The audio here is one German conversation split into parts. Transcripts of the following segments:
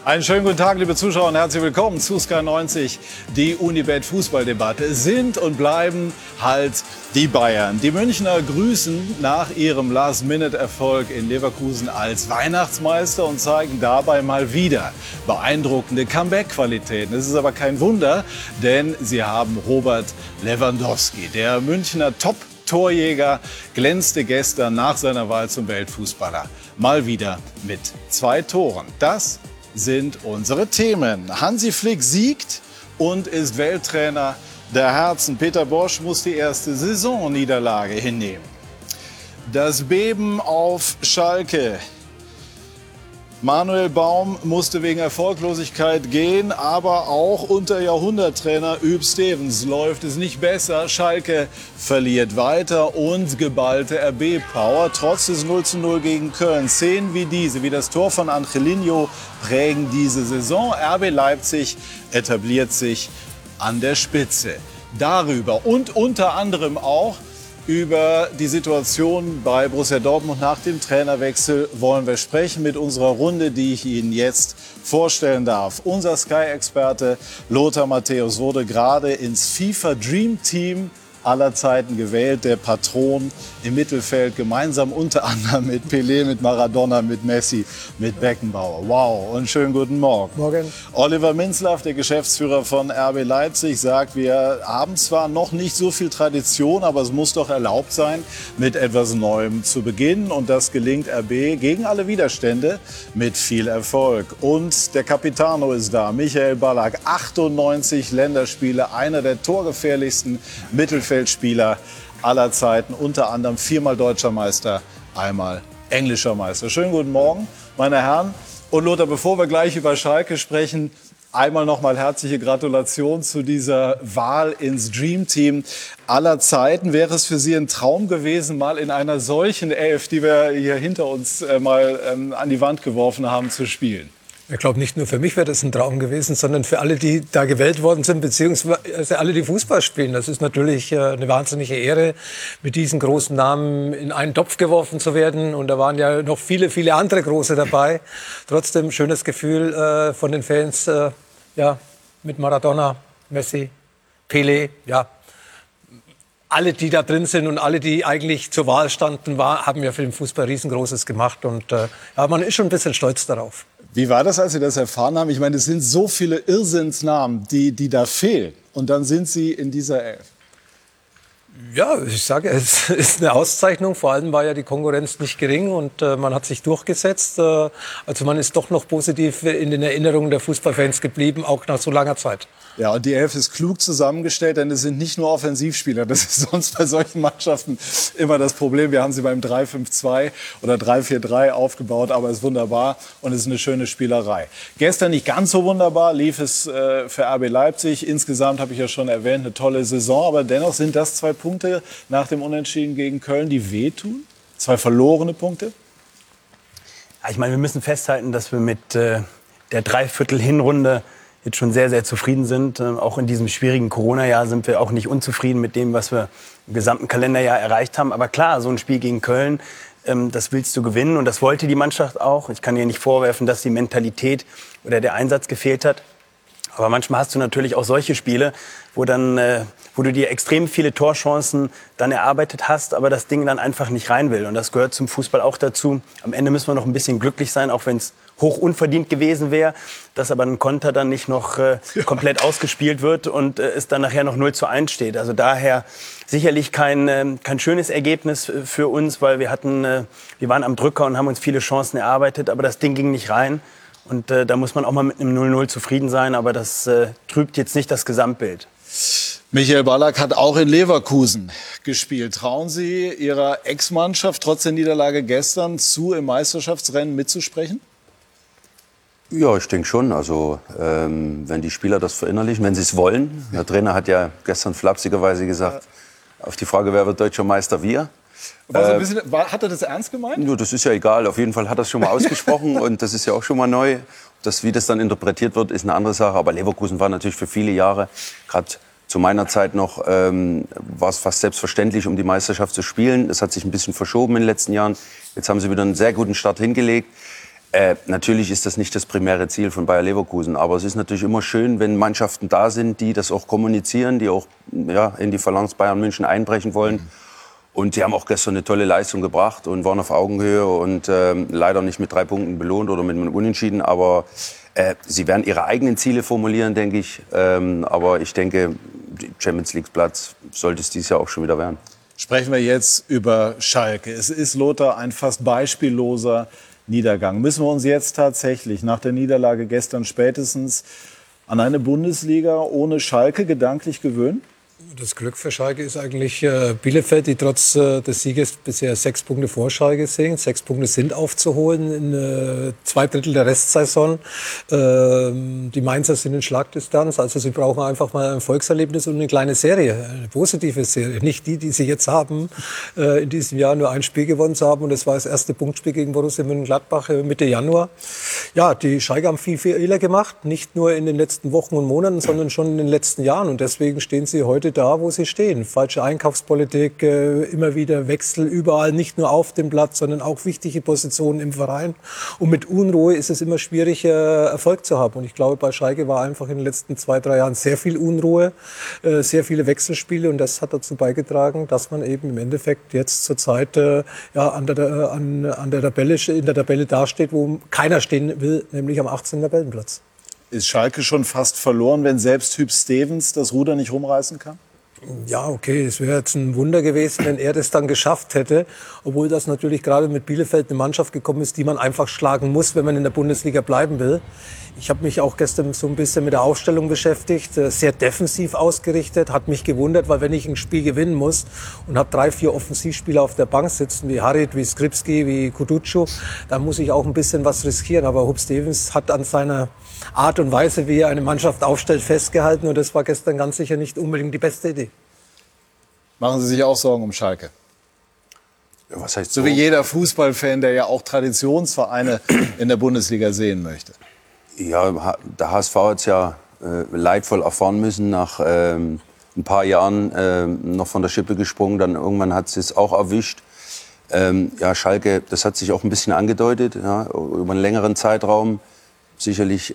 Einen schönen guten Tag, liebe Zuschauer, und herzlich willkommen zu Sky 90. Die Unibet Fußballdebatte sind und bleiben halt die Bayern. Die Münchner grüßen nach ihrem Last-Minute-Erfolg in Leverkusen als Weihnachtsmeister und zeigen dabei mal wieder beeindruckende Comeback-Qualitäten. Es ist aber kein Wunder, denn sie haben Robert Lewandowski, der Münchner Top-Torjäger, glänzte gestern nach seiner Wahl zum Weltfußballer mal wieder mit 2 Toren. Das sind unsere Themen. Hansi Flick siegt und ist Welttrainer der Herzen. Peter Bosz muss die erste Saisonniederlage hinnehmen. Das Beben auf Schalke. Manuel Baum musste wegen Erfolglosigkeit gehen, aber auch unter Jahrhunderttrainer Huub Stevens läuft es nicht besser. Schalke verliert weiter und geballte RB-Power trotz des 0:0 gegen Köln. Szenen wie diese, wie das Tor von Angelino, prägen diese Saison. RB Leipzig etabliert sich an der Spitze. Darüber und unter anderem auch über die Situation bei Borussia Dortmund nach dem Trainerwechsel wollen wir sprechen mit unserer Runde, die ich Ihnen jetzt vorstellen darf. Unser Sky-Experte Lothar Matthäus wurde gerade ins FIFA Dream Team aller Zeiten gewählt, der Patron im Mittelfeld, gemeinsam unter anderem mit Pelé, mit Maradona, mit Messi, mit Beckenbauer. Wow, und schönen guten Morgen. Morgen. Oliver Minzlaff, der Geschäftsführer von RB Leipzig, sagt, wir haben zwar noch nicht so viel Tradition, aber es muss doch erlaubt sein, mit etwas Neuem zu beginnen. Und das gelingt RB gegen alle Widerstände mit viel Erfolg. Und der Capitano ist da, Michael Ballack, 98 Länderspiele, einer der torgefährlichsten Mittelfeldspieler aller Zeiten, unter anderem 4-mal deutscher Meister, einmal englischer Meister. Schönen guten Morgen, meine Herren. Und Lothar, bevor wir gleich über Schalke sprechen, einmal noch mal herzliche Gratulation zu dieser Wahl ins Dream Team aller Zeiten. Wäre es für Sie ein Traum gewesen, mal in einer solchen Elf, die wir hier hinter uns mal an die Wand geworfen haben, zu spielen? Ich glaube, nicht nur für mich wäre das ein Traum gewesen, sondern für alle, die da gewählt worden sind, beziehungsweise alle, die Fußball spielen. Das ist natürlich eine wahnsinnige Ehre, mit diesen großen Namen in einen Topf geworfen zu werden. Und da waren ja noch viele, viele andere Große dabei. Trotzdem schönes Gefühl von den Fans, mit Maradona, Messi, Pelé, alle, die da drin sind und alle, die eigentlich zur Wahl standen, haben ja für den Fußball Riesengroßes gemacht. Und man ist schon ein bisschen stolz darauf. Wie war das, als Sie das erfahren haben? Ich meine, es sind so viele Irrsinnsnamen, die da fehlen. Und dann sind Sie in dieser Elf. Ja, ich sage, es ist eine Auszeichnung. Vor allem war ja die Konkurrenz nicht gering und man hat sich durchgesetzt. Also man ist doch noch positiv in den Erinnerungen der Fußballfans geblieben, auch nach so langer Zeit. Ja, und die Elf ist klug zusammengestellt, denn es sind nicht nur Offensivspieler. Das ist sonst bei solchen Mannschaften immer das Problem. Wir haben sie beim 3-5-2 oder 3-4-3 aufgebaut, aber es ist wunderbar und es ist eine schöne Spielerei. Gestern nicht ganz so wunderbar lief es für RB Leipzig. Insgesamt habe ich ja schon erwähnt, eine tolle Saison, aber dennoch sind das 2 Punkte nach dem Unentschieden gegen Köln, die wehtun. 2 verlorene Punkte. Ja, ich meine, wir müssen festhalten, dass wir mit der Dreiviertel-Hinrunde jetzt schon sehr, sehr zufrieden sind. Auch in diesem schwierigen Corona-Jahr sind wir auch nicht unzufrieden mit dem, was wir im gesamten Kalenderjahr erreicht haben. Aber klar, so ein Spiel gegen Köln, das willst du gewinnen. Und das wollte die Mannschaft auch. Ich kann ihr nicht vorwerfen, dass die Mentalität oder der Einsatz gefehlt hat. Aber manchmal hast du natürlich auch solche Spiele, wo du dir extrem viele Torchancen dann erarbeitet hast, aber das Ding dann einfach nicht rein will. Und das gehört zum Fußball auch dazu. Am Ende müssen wir noch ein bisschen glücklich sein, auch wenn es hoch unverdient gewesen wäre, dass aber ein Konter dann nicht noch komplett ausgespielt wird und es dann nachher noch 0:1 steht. Also daher sicherlich kein schönes Ergebnis für uns, weil wir waren am Drücker und haben uns viele Chancen erarbeitet, aber das Ding ging nicht rein. Und da muss man auch mal mit einem 0:0 zufrieden sein, aber das trübt jetzt nicht das Gesamtbild. Michael Ballack hat auch in Leverkusen gespielt. Trauen Sie Ihrer Ex-Mannschaft trotz der Niederlage gestern zu, im Meisterschaftsrennen mitzusprechen? Ja, ich denke schon. Also wenn die Spieler das verinnerlichen, wenn sie es wollen. Der Trainer hat ja gestern flapsigerweise gesagt, auf die Frage, wer wird deutscher Meister, wir. Hat er das ernst gemeint? Ja, das ist ja egal. Auf jeden Fall hat er es schon mal ausgesprochen und das ist ja auch schon mal neu. Wie das dann interpretiert wird, ist eine andere Sache. Aber Leverkusen war natürlich für viele Jahre, gerade zu meiner Zeit noch, war es fast selbstverständlich, um die Meisterschaft zu spielen. Das hat sich ein bisschen verschoben in den letzten Jahren. Jetzt haben sie wieder einen sehr guten Start hingelegt. Natürlich ist das nicht das primäre Ziel von Bayer Leverkusen, aber es ist natürlich immer schön, wenn Mannschaften da sind, die das auch kommunizieren, die auch in die Phalanx Bayern München einbrechen wollen. Und die haben auch gestern eine tolle Leistung gebracht und waren auf Augenhöhe und leider nicht mit 3 Punkten belohnt oder mit einem Unentschieden. Aber sie werden ihre eigenen Ziele formulieren, denke ich. Aber ich denke, Champions League Platz sollte es dieses Jahr auch schon wieder werden. Sprechen wir jetzt über Schalke. Es ist, Lothar, ein fast beispielloser Niedergang. Müssen wir uns jetzt tatsächlich nach der Niederlage gestern spätestens an eine Bundesliga ohne Schalke gedanklich gewöhnen? Das Glück für Schalke ist eigentlich Bielefeld, die trotz des Sieges bisher 6 Punkte vor Schalke sind. 6 Punkte sind aufzuholen in 2 Drittel der Restsaison. Die Mainzer sind in Schlagdistanz. Also sie brauchen einfach mal ein Erfolgserlebnis und eine kleine Serie, eine positive Serie. Nicht die sie jetzt haben, in diesem Jahr nur ein Spiel gewonnen zu haben. Und das war das erste Punktspiel gegen Borussia Mönchengladbach Mitte Januar. Ja, die Schalke haben viel Fehler gemacht. Nicht nur in den letzten Wochen und Monaten, sondern schon in den letzten Jahren. Und deswegen stehen sie heute da, wo sie stehen. Falsche Einkaufspolitik, immer wieder Wechsel überall, nicht nur auf dem Platz, sondern auch wichtige Positionen im Verein. Und mit Unruhe ist es immer schwierig, Erfolg zu haben. Und ich glaube, bei Schalke war einfach in den letzten 2, 3 Jahren sehr viel Unruhe, sehr viele Wechselspiele. Und das hat dazu beigetragen, dass man eben im Endeffekt jetzt zurzeit in der Tabelle dasteht, wo keiner stehen will, nämlich am 18. Tabellenplatz. Ist Schalke schon fast verloren, wenn selbst Hüb Stevens das Ruder nicht rumreißen kann? Ja, okay, es wäre jetzt ein Wunder gewesen, wenn er das dann geschafft hätte. Obwohl das natürlich gerade mit Bielefeld eine Mannschaft gekommen ist, die man einfach schlagen muss, wenn man in der Bundesliga bleiben will. Ich habe mich auch gestern so ein bisschen mit der Aufstellung beschäftigt, sehr defensiv ausgerichtet, hat mich gewundert, weil wenn ich ein Spiel gewinnen muss und habe 3, 4 Offensivspieler auf der Bank sitzen, wie Harit, wie Skripski, wie Kuducu, dann muss ich auch ein bisschen was riskieren. Aber Hub Stevens hat an seiner Art und Weise, wie er eine Mannschaft aufstellt, festgehalten. Und das war gestern ganz sicher nicht unbedingt die beste Idee. Machen Sie sich auch Sorgen um Schalke? Ja, was heißt so wie jeder Fußballfan, der ja auch Traditionsvereine in der Bundesliga sehen möchte. Ja, der HSV hat es ja leidvoll erfahren müssen, nach ein paar Jahren noch von der Schippe gesprungen. Dann irgendwann hat es auch erwischt. Ja, Schalke, das hat sich auch ein bisschen angedeutet, ja, über einen längeren Zeitraum. Sicherlich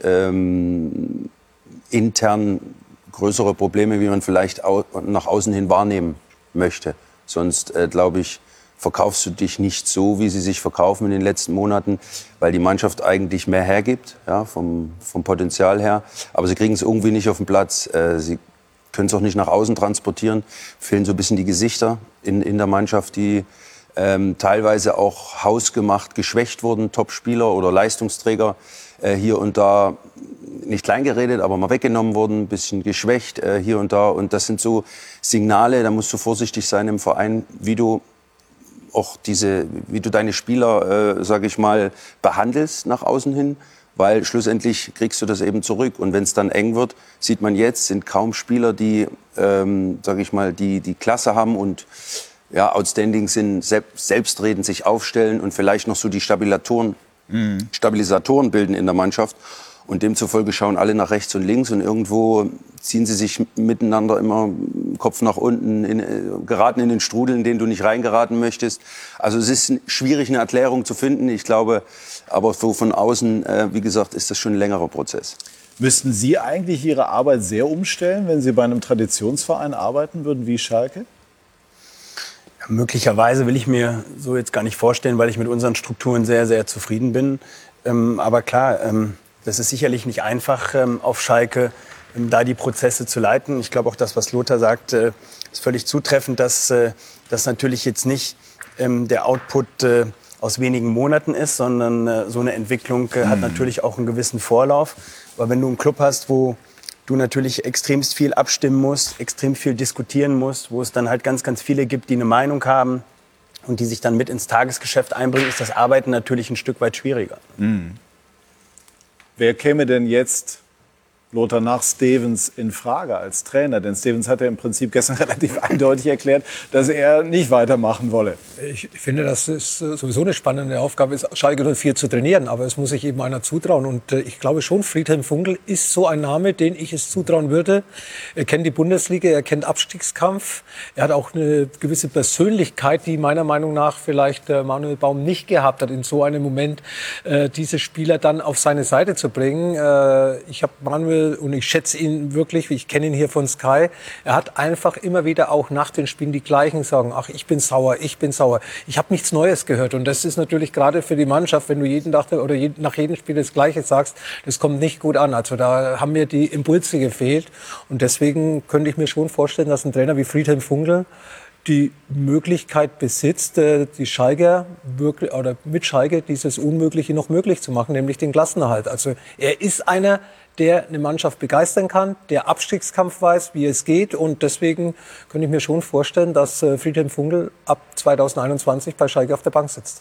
intern größere Probleme, wie man vielleicht nach außen hin wahrnehmen möchte. Sonst, glaube ich, verkaufst du dich nicht so, wie sie sich verkaufen in den letzten Monaten, weil die Mannschaft eigentlich mehr hergibt, ja, vom Potenzial her. Aber sie kriegen es irgendwie nicht auf den Platz. Sie können es auch nicht nach außen transportieren. Fehlen so ein bisschen die Gesichter in der Mannschaft, die teilweise auch hausgemacht geschwächt wurden. Topspieler oder Leistungsträger hier und da, nicht kleingeredet, aber mal weggenommen wurden, ein bisschen geschwächt hier und da. Und das sind so Signale, da musst du vorsichtig sein im Verein, wie du auch wie du deine Spieler, sage ich mal, behandelst nach außen hin, weil schlussendlich kriegst du das eben zurück. Und wenn es dann eng wird, sieht man jetzt, sind kaum Spieler, die, sage ich mal, die Klasse haben und ja, outstanding sind, selbstredend sich aufstellen und vielleicht noch so die Stabilisatoren bilden in der Mannschaft. Und demzufolge schauen alle nach rechts und links und irgendwo ziehen sie sich miteinander immer Kopf nach unten, geraten in den Strudel, in den du nicht reingeraten möchtest. Also es ist schwierig, eine Erklärung zu finden. Ich glaube, aber so von außen, wie gesagt, ist das schon ein längerer Prozess. Müssten Sie eigentlich Ihre Arbeit sehr umstellen, wenn Sie bei einem Traditionsverein arbeiten würden wie Schalke? Ja, möglicherweise will ich mir so jetzt gar nicht vorstellen, weil ich mit unseren Strukturen sehr, sehr zufrieden bin. Aber klar, das ist sicherlich nicht einfach auf Schalke, da die Prozesse zu leiten. Ich glaube auch das, was Lothar sagt, ist völlig zutreffend, dass das natürlich jetzt nicht der Output aus wenigen Monaten ist, sondern so eine Entwicklung hat natürlich auch einen gewissen Vorlauf. Aber wenn du einen Club hast, wo du natürlich extremst viel abstimmen musst, extrem viel diskutieren musst, wo es dann halt ganz, ganz viele gibt, die eine Meinung haben und die sich dann mit ins Tagesgeschäft einbringen, ist das Arbeiten natürlich ein Stück weit schwieriger. Wer käme denn jetzt Lothar, nach Stevens in Frage als Trainer? Denn Stevens hat ja im Prinzip gestern relativ eindeutig erklärt, dass er nicht weitermachen wolle. Ich finde, dass es sowieso eine spannende Aufgabe ist, Schalke 04 zu trainieren. Aber es muss sich eben einer zutrauen. Und ich glaube schon, Friedhelm Funkel ist so ein Name, den ich es zutrauen würde. Er kennt die Bundesliga, er kennt Abstiegskampf. Er hat auch eine gewisse Persönlichkeit, die meiner Meinung nach vielleicht Manuel Baum nicht gehabt hat, in so einem Moment diese Spieler dann auf seine Seite zu bringen. Ich habe Manuel und ich schätze ihn wirklich, ich kenne ihn hier von Sky. Er hat einfach immer wieder auch nach den Spielen die gleichen sagen, ach, ich bin sauer, ich bin sauer. Ich habe nichts Neues gehört und das ist natürlich gerade für die Mannschaft, wenn du jeden Tag oder nach jedem Spiel das Gleiche sagst, das kommt nicht gut an. Also da haben mir die Impulse gefehlt und deswegen könnte ich mir schon vorstellen, dass ein Trainer wie Friedhelm Funkel die Möglichkeit besitzt, die Schalker wirklich, oder mit Schalke dieses Unmögliche noch möglich zu machen, nämlich den Klassenerhalt. Also er ist einer, der eine Mannschaft begeistern kann, der Abstiegskampf weiß, wie es geht. Und deswegen könnte ich mir schon vorstellen, dass Friedhelm Funkel ab 2021 bei Schalke auf der Bank sitzt.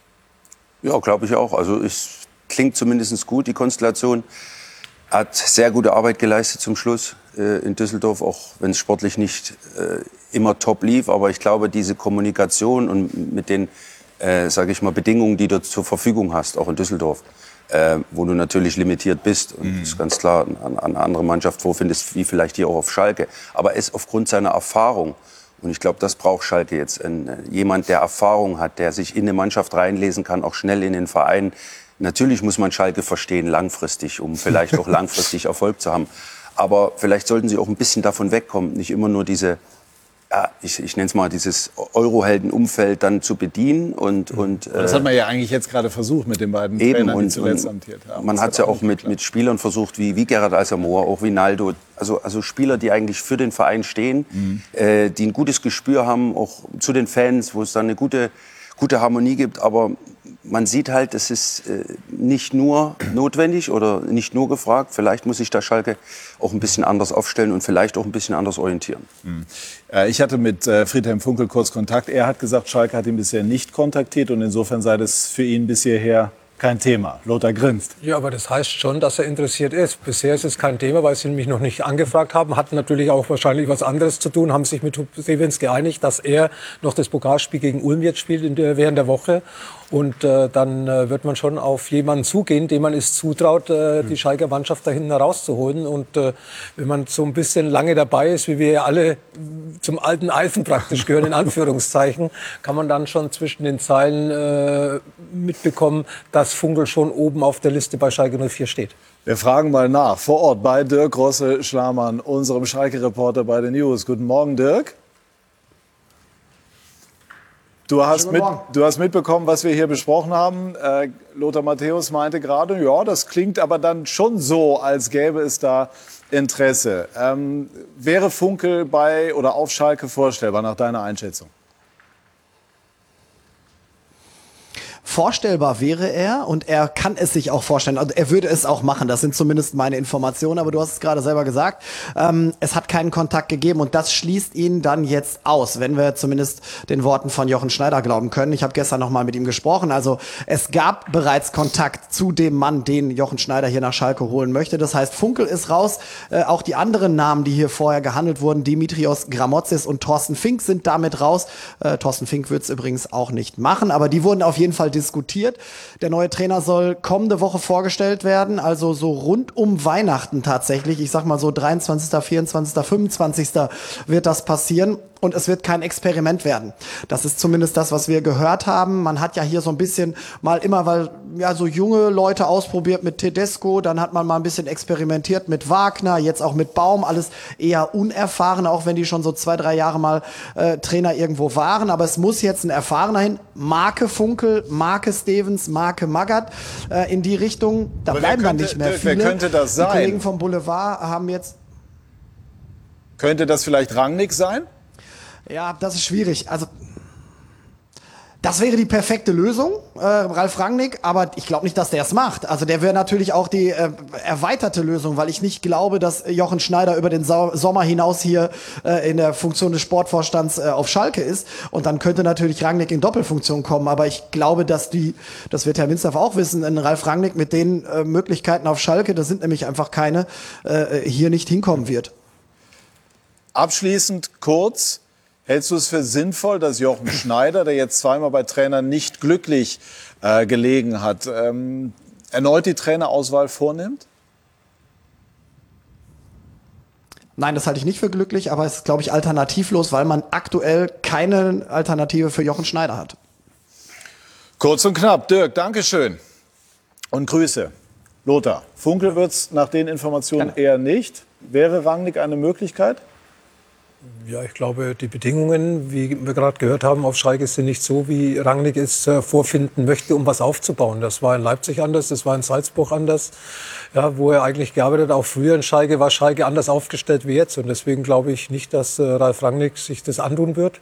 Ja, glaube ich auch. Also es klingt zumindest gut, die Konstellation. Hat sehr gute Arbeit geleistet zum Schluss in Düsseldorf, auch wenn es sportlich nicht immer top lief. Aber ich glaube, diese Kommunikation und mit den, sage ich mal, Bedingungen, die du zur Verfügung hast, auch in Düsseldorf, wo du natürlich limitiert bist und das ganz klar an eine andere Mannschaft vorfindest, wie vielleicht hier auch auf Schalke. Aber es aufgrund seiner Erfahrung, und ich glaube, das braucht Schalke jetzt, jemand, der Erfahrung hat, der sich in eine Mannschaft reinlesen kann, auch schnell in den Verein. Natürlich muss man Schalke verstehen, langfristig, um vielleicht auch langfristig Erfolg zu haben. Aber vielleicht sollten sie auch ein bisschen davon wegkommen, nicht immer nur diese, ja, ich nenne es mal, dieses Eurohelden-Umfeld dann zu bedienen. Und das hat man ja eigentlich jetzt gerade versucht mit den beiden Trainern, die zuletzt amtiert haben. Man hat es ja auch mit Spielern versucht, wie Gerard Asamoah, auch wie Naldo. Also Spieler, die eigentlich für den Verein stehen, die ein gutes Gespür haben, auch zu den Fans, wo es dann eine gute Harmonie gibt. Aber man sieht halt, es ist nicht nur notwendig oder nicht nur gefragt. Vielleicht muss sich da Schalke auch ein bisschen anders aufstellen und vielleicht auch ein bisschen anders orientieren. Ich hatte mit Friedhelm Funkel kurz Kontakt. Er hat gesagt, Schalke hat ihn bisher nicht kontaktiert und insofern sei das für ihn bisher kein Thema. Lothar grinst. Ja, aber das heißt schon, dass er interessiert ist. Bisher ist es kein Thema, weil sie mich noch nicht angefragt haben. Hatten natürlich auch wahrscheinlich was anderes zu tun, haben sich mit Stevens geeinigt, dass er noch das Pokalspiel gegen Ulm jetzt spielt während der Woche. Und dann wird man schon auf jemanden zugehen, dem man es zutraut, die Schalker Mannschaft da hinten herauszuholen. Und wenn man so ein bisschen lange dabei ist, wie wir ja alle zum alten Eisen praktisch gehören, in Anführungszeichen, kann man dann schon zwischen den Zeilen mitbekommen, dass Funkel schon oben auf der Liste bei Schalke 04 steht. Wir fragen mal nach, vor Ort bei Dirk Rosse-Schlamann, unserem Schalke-Reporter bei den News. Guten Morgen, Dirk. Du hast mitbekommen, was wir hier besprochen haben. Lothar Matthäus meinte gerade, ja, das klingt aber dann schon so, als gäbe es da Interesse. Wäre Funkel bei oder auf Schalke vorstellbar, nach deiner Einschätzung? Vorstellbar wäre er und er kann es sich auch vorstellen. Also er würde es auch machen. Das sind zumindest meine Informationen. Aber du hast es gerade selber gesagt. Es hat keinen Kontakt gegeben und das schließt ihn dann jetzt aus, wenn wir zumindest den Worten von Jochen Schneider glauben können. Ich habe gestern noch mal mit ihm gesprochen. Also es gab bereits Kontakt zu dem Mann, den Jochen Schneider hier nach Schalke holen möchte. Das heißt, Funkel ist raus. Auch die anderen Namen, die hier vorher gehandelt wurden, Dimitrios Gramotzis und Thorsten Fink sind damit raus. Thorsten Fink wird es übrigens auch nicht machen, aber die wurden auf jeden Fall diskutiert. Der neue Trainer soll kommende Woche vorgestellt werden, also so rund um Weihnachten tatsächlich. Ich sag mal so 23., 24., 25. wird das passieren. Und es wird kein Experiment werden. Das ist zumindest das, was wir gehört haben. Man hat ja hier so ein bisschen mal immer, weil ja so junge Leute ausprobiert mit Tedesco, dann hat man mal ein bisschen experimentiert mit Wagner, jetzt auch mit Baum, alles eher unerfahren, auch wenn die schon so 2, 3 Jahre mal Trainer irgendwo waren. Aber es muss jetzt ein Erfahrener hin. Marke Funkel, Marke Stevens, Marke Magath in die Richtung. Da bleiben dann nicht mehr viele. Wer könnte das sein? Die Kollegen vom Boulevard haben jetzt... Könnte das vielleicht Rangnick sein? Ja, das ist schwierig. Also Das wäre die perfekte Lösung, Ralf Rangnick, aber ich glaube nicht, dass der es macht. Also der wäre natürlich auch die erweiterte Lösung, weil ich nicht glaube, dass Jochen Schneider über den Sommer hinaus hier in der Funktion des Sportvorstands auf Schalke ist. Und dann könnte natürlich Rangnick in Doppelfunktion kommen. Aber ich glaube, dass das wird Herr Minzlaff auch wissen, ein Ralf Rangnick mit den Möglichkeiten auf Schalke, das sind nämlich einfach keine, hier nicht hinkommen wird. Abschließend kurz. Hältst du es für sinnvoll, dass Jochen Schneider, der jetzt zweimal bei Trainern nicht glücklich gelegen hat, erneut die Trainerauswahl vornimmt? Nein, das halte ich nicht für glücklich, aber es ist, glaube ich, alternativlos, weil man aktuell keine Alternative für Jochen Schneider hat. Kurz und knapp. Dirk, Dankeschön. Und Grüße. Lothar, Funkel wird's nach den Informationen eher nicht. Wäre Rangnick eine Möglichkeit? Ja, ich glaube, die Bedingungen, wie wir gerade gehört haben, auf Schalke sind nicht so, wie Rangnick es vorfinden möchte, um was aufzubauen. Das war in Leipzig anders, das war in Salzburg anders, ja, wo er eigentlich gearbeitet hat. Auch früher in Schalke war Schalke anders aufgestellt wie jetzt. Und deswegen glaube ich nicht, dass Ralf Rangnick sich das antun wird.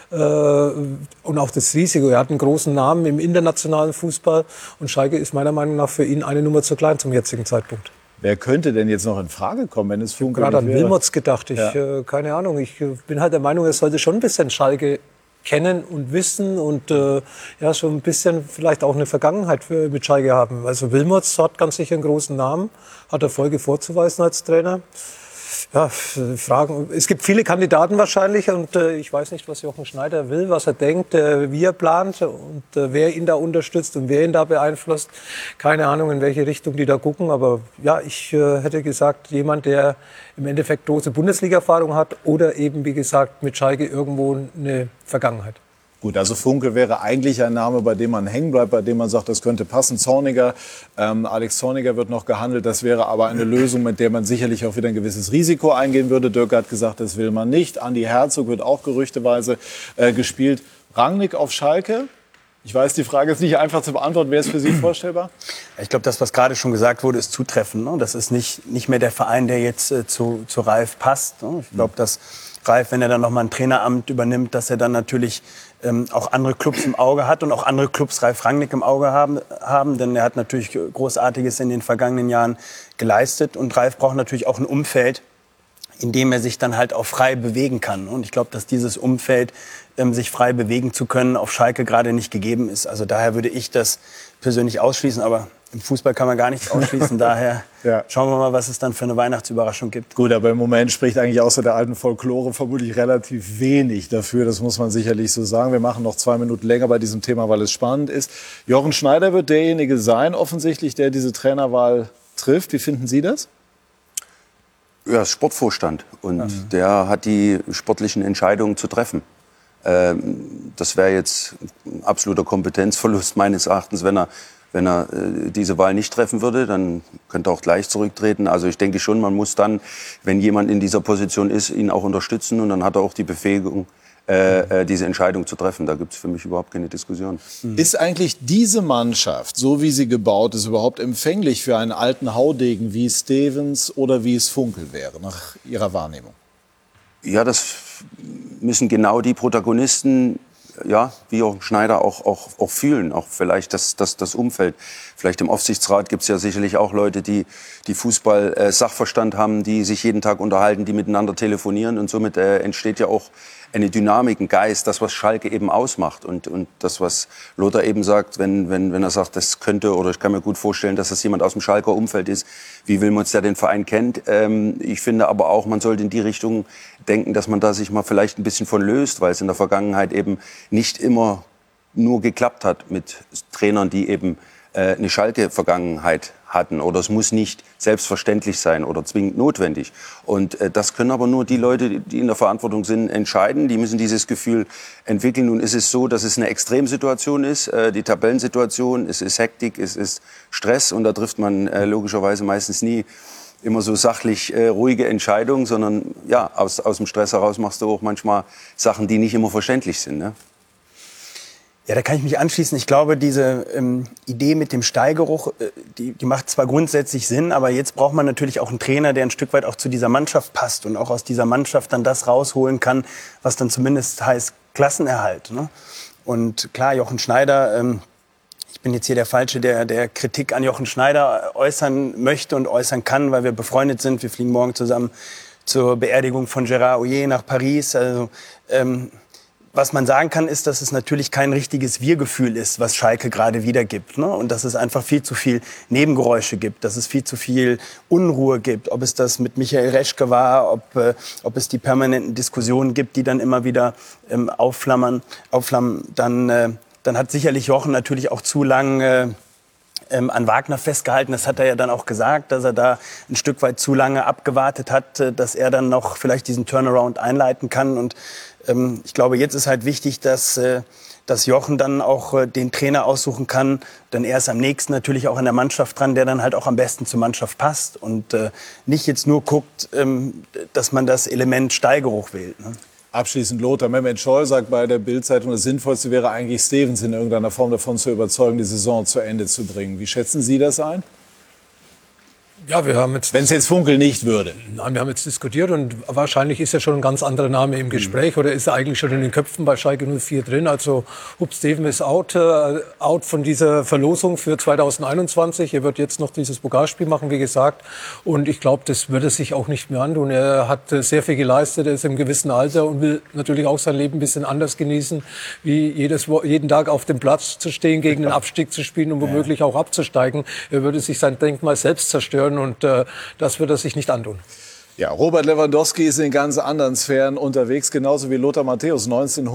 Und auch das Risiko. Er hat einen großen Namen im internationalen Fußball. Und Schalke ist meiner Meinung nach für ihn eine Nummer zu klein zum jetzigen Zeitpunkt. Wer könnte denn jetzt noch in Frage kommen, wenn es Funkel gerade an wäre? Wilmots gedacht. Keine Ahnung. Ich bin halt der Meinung, er sollte schon ein bisschen Schalke kennen und wissen und ja, schon ein bisschen vielleicht auch eine Vergangenheit mit Schalke haben. Also Wilmots hat ganz sicher einen großen Namen, hat Erfolge vorzuweisen als Trainer. Ja, Fragen. Es gibt viele Kandidaten wahrscheinlich und ich weiß nicht, was Jochen Schneider will, was er denkt, wie er plant und wer ihn da unterstützt und wer ihn da beeinflusst. Keine Ahnung, in welche Richtung die da gucken, aber ja, ich hätte gesagt, jemand, der im Endeffekt große Bundesliga-Erfahrung hat oder eben, wie gesagt, mit Schalke irgendwo eine Vergangenheit. Gut, also Funkel wäre eigentlich ein Name, bei dem man hängen bleibt, bei dem man sagt, das könnte passen. Zorniger, Alex Zorniger wird noch gehandelt. Das wäre aber eine Lösung, mit der man sicherlich auch wieder ein gewisses Risiko eingehen würde. Dirk hat gesagt, das will man nicht. Andi Herzog wird auch gerüchteweise gespielt. Rangnick auf Schalke? Ich weiß, die Frage ist nicht einfach zu beantworten. Wäre es für Sie vorstellbar? Ich glaube, das, was gerade schon gesagt wurde, ist zutreffend. Ne? Das ist nicht mehr der Verein, der jetzt zu Ralf passt. Ne? Ich glaube, dass Ralf, wenn er dann noch mal ein Traineramt übernimmt, dass er dann natürlich auch andere Clubs im Auge hat und auch andere Clubs Ralf Rangnick im Auge haben. Denn er hat natürlich Großartiges in den vergangenen Jahren geleistet. Und Ralf braucht natürlich auch ein Umfeld, in dem er sich dann halt auch frei bewegen kann. Und ich glaube, dass dieses Umfeld, sich frei bewegen zu können, auf Schalke gerade nicht gegeben ist. Also daher würde ich das persönlich ausschließen. Aber im Fußball kann man gar nichts ausschließen. Daher schauen wir mal, was es dann für eine Weihnachtsüberraschung gibt. Gut, aber im Moment spricht eigentlich außer der alten Folklore vermutlich relativ wenig dafür. Das muss man sicherlich so sagen. Wir machen noch 2 Minuten länger bei diesem Thema, weil es spannend ist. Jochen Schneider wird derjenige sein, offensichtlich, der diese Trainerwahl trifft. Wie finden Sie das? Ja, das Sportvorstand. Und der hat die sportlichen Entscheidungen zu treffen. Das wäre jetzt ein absoluter Kompetenzverlust meines Erachtens, wenn er diese Wahl nicht treffen würde, dann könnte er auch gleich zurücktreten. Also ich denke schon, man muss dann, wenn jemand in dieser Position ist, ihn auch unterstützen. Und dann hat er auch die Befähigung, diese Entscheidung zu treffen. Da gibt es für mich überhaupt keine Diskussion. Ist eigentlich diese Mannschaft, so wie sie gebaut ist, überhaupt empfänglich für einen alten Haudegen wie Stevens oder wie es Funkel wäre, nach Ihrer Wahrnehmung? Ja, das müssen genau die Protagonisten, ja, wie auch Schneider auch fühlen, auch vielleicht das Umfeld. Vielleicht im Aufsichtsrat gibt es ja sicherlich auch Leute, die Fußball-Sachverstand haben, die sich jeden Tag unterhalten, die miteinander telefonieren und somit entsteht ja auch eine Dynamik, ein Geist, das, was Schalke eben ausmacht. Und das, was Lothar eben sagt, wenn er sagt, das könnte, oder ich kann mir gut vorstellen, dass das jemand aus dem Schalker Umfeld ist, wie Wilmots, der den Verein kennt. Ich finde aber auch, man sollte in die Richtung denken, dass man da sich mal vielleicht ein bisschen von löst, weil es in der Vergangenheit eben nicht immer nur geklappt hat mit Trainern, die eben eine Schalke-Vergangenheit hatten. Oder es muss nicht selbstverständlich sein oder zwingend notwendig. Und das können aber nur die Leute, die in der Verantwortung sind, entscheiden. Die müssen dieses Gefühl entwickeln. Nun ist es so, dass es eine Extremsituation ist, die Tabellensituation, es ist Hektik, es ist Stress. Und da trifft man logischerweise meistens nie immer so sachlich ruhige Entscheidungen, sondern ja, aus dem Stress heraus machst du auch manchmal Sachen, die nicht immer verständlich sind, ne? Ja, da kann ich mich anschließen. Ich glaube, diese Idee mit dem Stallgeruch, die macht zwar grundsätzlich Sinn, aber jetzt braucht man natürlich auch einen Trainer, der ein Stück weit auch zu dieser Mannschaft passt und auch aus dieser Mannschaft dann das rausholen kann, was dann zumindest heißt Klassenerhalt, ne? Und klar, Jochen Schneider, ich bin jetzt hier der Falsche, der Kritik an Jochen Schneider äußern möchte und äußern kann, weil wir befreundet sind. Wir fliegen morgen zusammen zur Beerdigung von Gérard Houllier nach Paris. Also, was man sagen kann, ist, dass es natürlich kein richtiges Wir-Gefühl ist, was Schalke gerade wiedergibt. Ne? Und dass es einfach viel zu viel Nebengeräusche gibt, dass es viel zu viel Unruhe gibt. Ob es das mit Michael Reschke war, ob es die permanenten Diskussionen gibt, die dann immer wieder aufflammen, dann hat sicherlich Jochen natürlich auch zu lang an Wagner festgehalten. Das hat er ja dann auch gesagt, dass er da ein Stück weit zu lange abgewartet hat, dass er dann noch vielleicht diesen Turnaround einleiten kann. Und ich glaube, jetzt ist halt wichtig, dass Jochen dann auch den Trainer aussuchen kann. Denn er ist am nächsten natürlich auch an der Mannschaft dran, der dann halt auch am besten zur Mannschaft passt. Und nicht jetzt nur guckt, dass man das Element Steigeruch wählt. Ne? Abschließend Lothar. Mehmet Scholl sagt bei der Bild-Zeitung, das Sinnvollste wäre eigentlich, Stevens in irgendeiner Form davon zu überzeugen, die Saison zu Ende zu bringen. Wie schätzen Sie das ein? Ja, wir haben jetzt, wenn es jetzt funkeln nicht würde. Nein, wir haben jetzt diskutiert und wahrscheinlich ist ja schon ein ganz anderer Name im Gespräch oder ist er eigentlich schon in den Köpfen bei Schalke 04 drin. Also Hub Stevens ist out von dieser Verlosung für 2021. Er wird jetzt noch dieses Pokalspiel machen, wie gesagt. Und ich glaube, das wird er sich auch nicht mehr antun. Er hat sehr viel geleistet, er ist im gewissen Alter und will natürlich auch sein Leben ein bisschen anders genießen, wie jeden Tag auf dem Platz zu stehen, gegen den Abstieg zu spielen und womöglich auch abzusteigen. Er würde sich sein Denkmal selbst zerstören. Und das wird er sich nicht antun. Ja, Robert Lewandowski ist in ganz anderen Sphären unterwegs, genauso wie Lothar Matthäus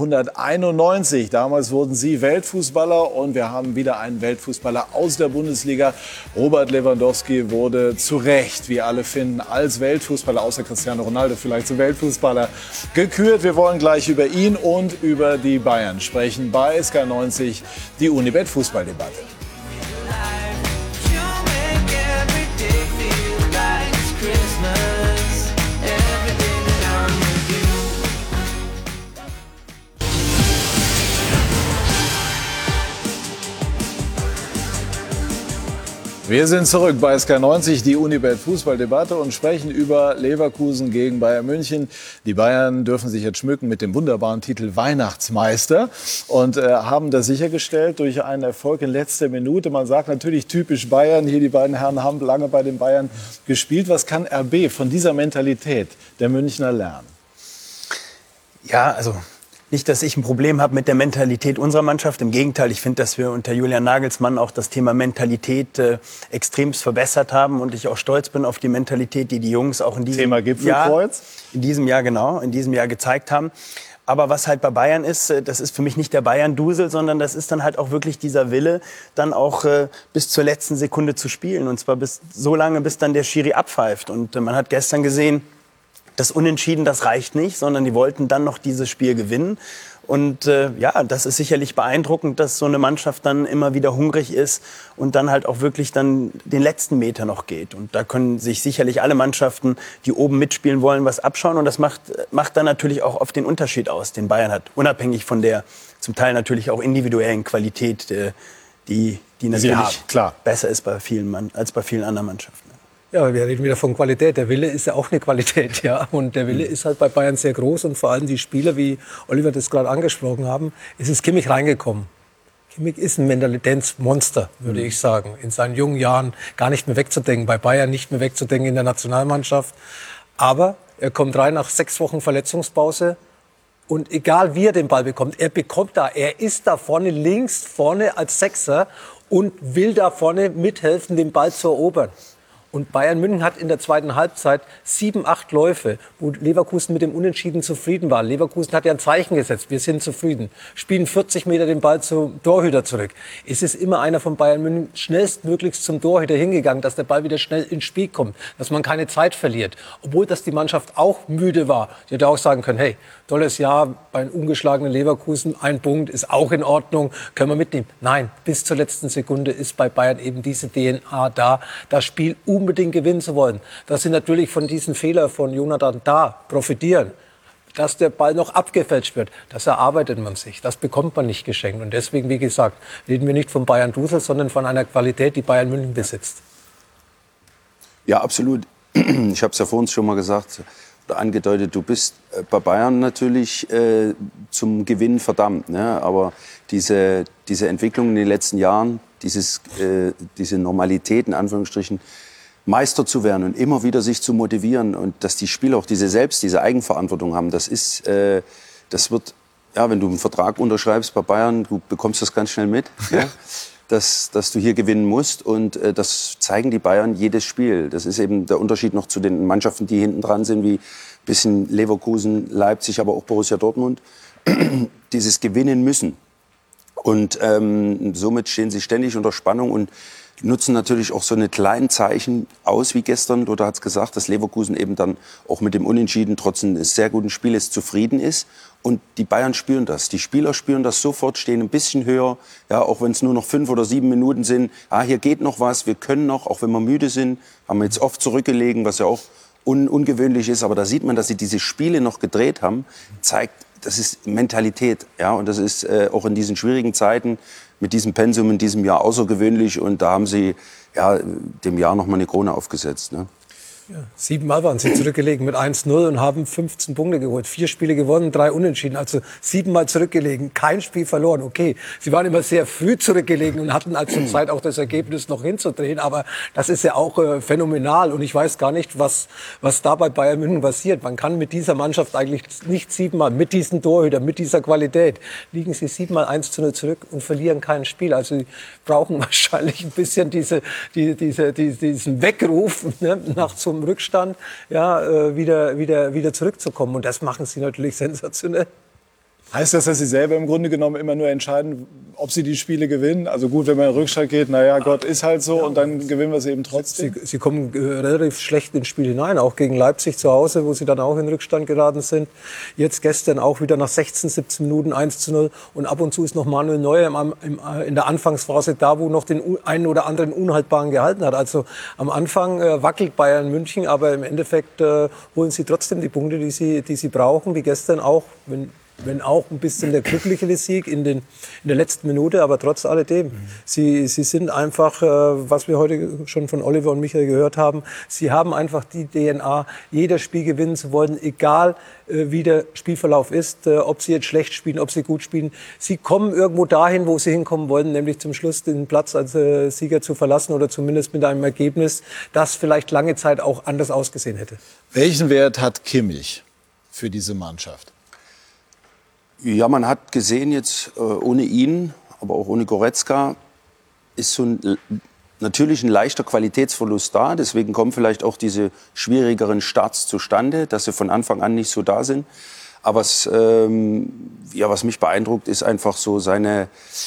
1991. Damals wurden Sie Weltfußballer und wir haben wieder einen Weltfußballer aus der Bundesliga. Robert Lewandowski wurde zu Recht, wie alle finden, als Weltfußballer, außer Cristiano Ronaldo vielleicht zum Weltfußballer gekürt. Wir wollen gleich über ihn und über die Bayern sprechen bei SK90, die Unibet Fußballdebatte. Wir sind zurück bei SK90, die Unibet Fußballdebatte und sprechen über Leverkusen gegen Bayern München. Die Bayern dürfen sich jetzt schmücken mit dem wunderbaren Titel Weihnachtsmeister und haben das sichergestellt durch einen Erfolg in letzter Minute. Man sagt natürlich typisch Bayern, hier die beiden Herren haben lange bei den Bayern gespielt. Was kann RB von dieser Mentalität der Münchner lernen? Ja, also nicht, dass ich ein Problem habe mit der Mentalität unserer Mannschaft. Im Gegenteil, ich finde, dass wir unter Julian Nagelsmann auch das Thema Mentalität extremst verbessert haben. Und ich auch stolz bin auf die Mentalität, die die Jungs auch in diesem Thema Gipfelkreuz? In diesem Jahr gezeigt haben. Aber was halt bei Bayern ist, das ist für mich nicht der Bayern-Dusel, sondern das ist dann halt auch wirklich dieser Wille, dann auch bis zur letzten Sekunde zu spielen. Und zwar so lange, bis dann der Schiri abpfeift. Und man hat gestern gesehen, das Unentschieden, das reicht nicht, sondern die wollten dann noch dieses Spiel gewinnen. Und ja, das ist sicherlich beeindruckend, dass so eine Mannschaft dann immer wieder hungrig ist und dann halt auch wirklich dann den letzten Meter noch geht. Und da können sich sicherlich alle Mannschaften, die oben mitspielen wollen, was abschauen. Und das macht dann natürlich auch oft den Unterschied aus, den Bayern hat. Unabhängig von der zum Teil natürlich auch individuellen Qualität, die natürlich besser ist als bei vielen anderen Mannschaften. Ja, wir reden wieder von Qualität. Der Wille ist ja auch eine Qualität, ja. Und der Wille ist halt bei Bayern sehr groß. Und vor allem die Spieler, wie Oliver das gerade angesprochen haben, ist Kimmich reingekommen. Kimmich ist ein Mentalitätsmonster, würde ich sagen. In seinen jungen Jahren gar nicht mehr wegzudenken. Bei Bayern nicht mehr wegzudenken in der Nationalmannschaft. Aber er kommt rein nach 6 Wochen Verletzungspause. Und egal wie er den Ball bekommt, er ist da vorne, links vorne als Sechser und will da vorne mithelfen, den Ball zu erobern. Und Bayern München hat in der zweiten Halbzeit 7, 8 Läufe, wo Leverkusen mit dem Unentschieden zufrieden war. Leverkusen hat ja ein Zeichen gesetzt, wir sind zufrieden. Spielen 40 Meter den Ball zum Torhüter zurück. Es ist immer einer von Bayern München schnellstmöglichst zum Torhüter hingegangen, dass der Ball wieder schnell ins Spiel kommt, dass man keine Zeit verliert. Obwohl dass die Mannschaft auch müde war. Die hätte auch sagen können, hey, tolles Jahr bei einem ungeschlagenen Leverkusen, 1 Punkt ist auch in Ordnung, können wir mitnehmen. Nein, bis zur letzten Sekunde ist bei Bayern eben diese DNA da, das Spiel unbedingt gewinnen zu wollen. Dass sie natürlich von diesen Fehlern von Jonathan Tah profitieren, dass der Ball noch abgefälscht wird, das erarbeitet man sich, das bekommt man nicht geschenkt. Und deswegen, wie gesagt, reden wir nicht von Bayern-Dusel, sondern von einer Qualität, die Bayern München besitzt. Ja, absolut. Ich habe es ja vor uns schon mal gesagt. angedeutet, du bist bei Bayern natürlich zum Gewinn verdammt. Ne? Aber diese Entwicklung in den letzten Jahren, diese Normalität in Anführungsstrichen, Meister zu werden und immer wieder sich zu motivieren und dass die Spieler auch diese Eigenverantwortung haben, das wird, ja, wenn du einen Vertrag unterschreibst bei Bayern, du bekommst das ganz schnell mit, ja? dass du hier gewinnen musst und das zeigen die Bayern jedes Spiel. Das ist eben der Unterschied noch zu den Mannschaften, die hinten dran sind, wie ein bisschen Leverkusen, Leipzig, aber auch Borussia Dortmund, dieses Gewinnen müssen. Und somit stehen sie ständig unter Spannung und nutzen natürlich auch so eine kleinen Zeichen aus, wie gestern. Lothar hat es gesagt, dass Leverkusen eben dann auch mit dem Unentschieden trotz eines sehr guten Spieles zufrieden ist. Und die Bayern spüren das. Die Spieler spüren das sofort, stehen ein bisschen höher. Ja, auch wenn es nur noch 5 oder 7 Minuten sind. Ah, hier geht noch was, wir können noch, auch wenn wir müde sind. Haben wir jetzt oft zurückgelegen, was ja auch ungewöhnlich ist. Aber da sieht man, dass sie diese Spiele noch gedreht haben. Zeigt, das ist Mentalität. Ja, und das ist auch in diesen schwierigen Zeiten mit diesem Pensum in diesem Jahr außergewöhnlich. Und da haben sie dem Jahr noch mal eine Krone aufgesetzt. Ne? Ja, 7-mal waren sie zurückgelegen mit 1-0 und haben 15 Punkte geholt. 4 Spiele gewonnen, 3 unentschieden. Also 7-mal zurückgelegen, kein Spiel verloren. Okay, sie waren immer sehr früh zurückgelegen und hatten also Zeit, auch das Ergebnis noch hinzudrehen. Aber das ist ja auch phänomenal. Und ich weiß gar nicht, was da bei Bayern München passiert. Man kann mit dieser Mannschaft eigentlich nicht 7-mal, mit diesen Torhütern, mit dieser Qualität, liegen sie 7-mal 1-0 zurück und verlieren kein Spiel. Also sie brauchen wahrscheinlich ein bisschen diesen Weckruf, ne, nach zum Rückstand, ja, wieder zurückzukommen. Und das machen sie natürlich sensationell. Heißt das, dass Sie selber im Grunde genommen immer nur entscheiden, ob Sie die Spiele gewinnen? Also gut, wenn man in den Rückstand geht, naja, Gott ist halt so und dann gewinnen wir es eben trotzdem. Sie kommen relativ schlecht ins Spiel hinein, auch gegen Leipzig zu Hause, wo sie dann auch in Rückstand geraten sind. Jetzt gestern auch wieder nach 16, 17 Minuten 1-0 und ab und zu ist noch Manuel Neuer in der Anfangsphase da, wo noch den einen oder anderen Unhaltbaren gehalten hat. Also am Anfang wackelt Bayern München, aber im Endeffekt holen sie trotzdem die Punkte, die sie brauchen, wie gestern auch, wenn auch ein bisschen der glücklichere Sieg in der letzten Minute, aber trotz alledem. Sie sind einfach, was wir heute schon von Oliver und Michael gehört haben, sie haben einfach die DNA, jeder Spiel gewinnen zu wollen, egal wie der Spielverlauf ist, ob sie jetzt schlecht spielen, ob sie gut spielen. Sie kommen irgendwo dahin, wo sie hinkommen wollen, nämlich zum Schluss den Platz als Sieger zu verlassen oder zumindest mit einem Ergebnis, das vielleicht lange Zeit auch anders ausgesehen hätte. Welchen Wert hat Kimmich für diese Mannschaft? Ja, man hat gesehen jetzt ohne ihn, aber auch ohne Goretzka, ist so natürlich ein leichter Qualitätsverlust da. Deswegen kommen vielleicht auch diese schwierigeren Starts zustande, dass sie von Anfang an nicht so da sind. Aber was mich beeindruckt, ist einfach so seine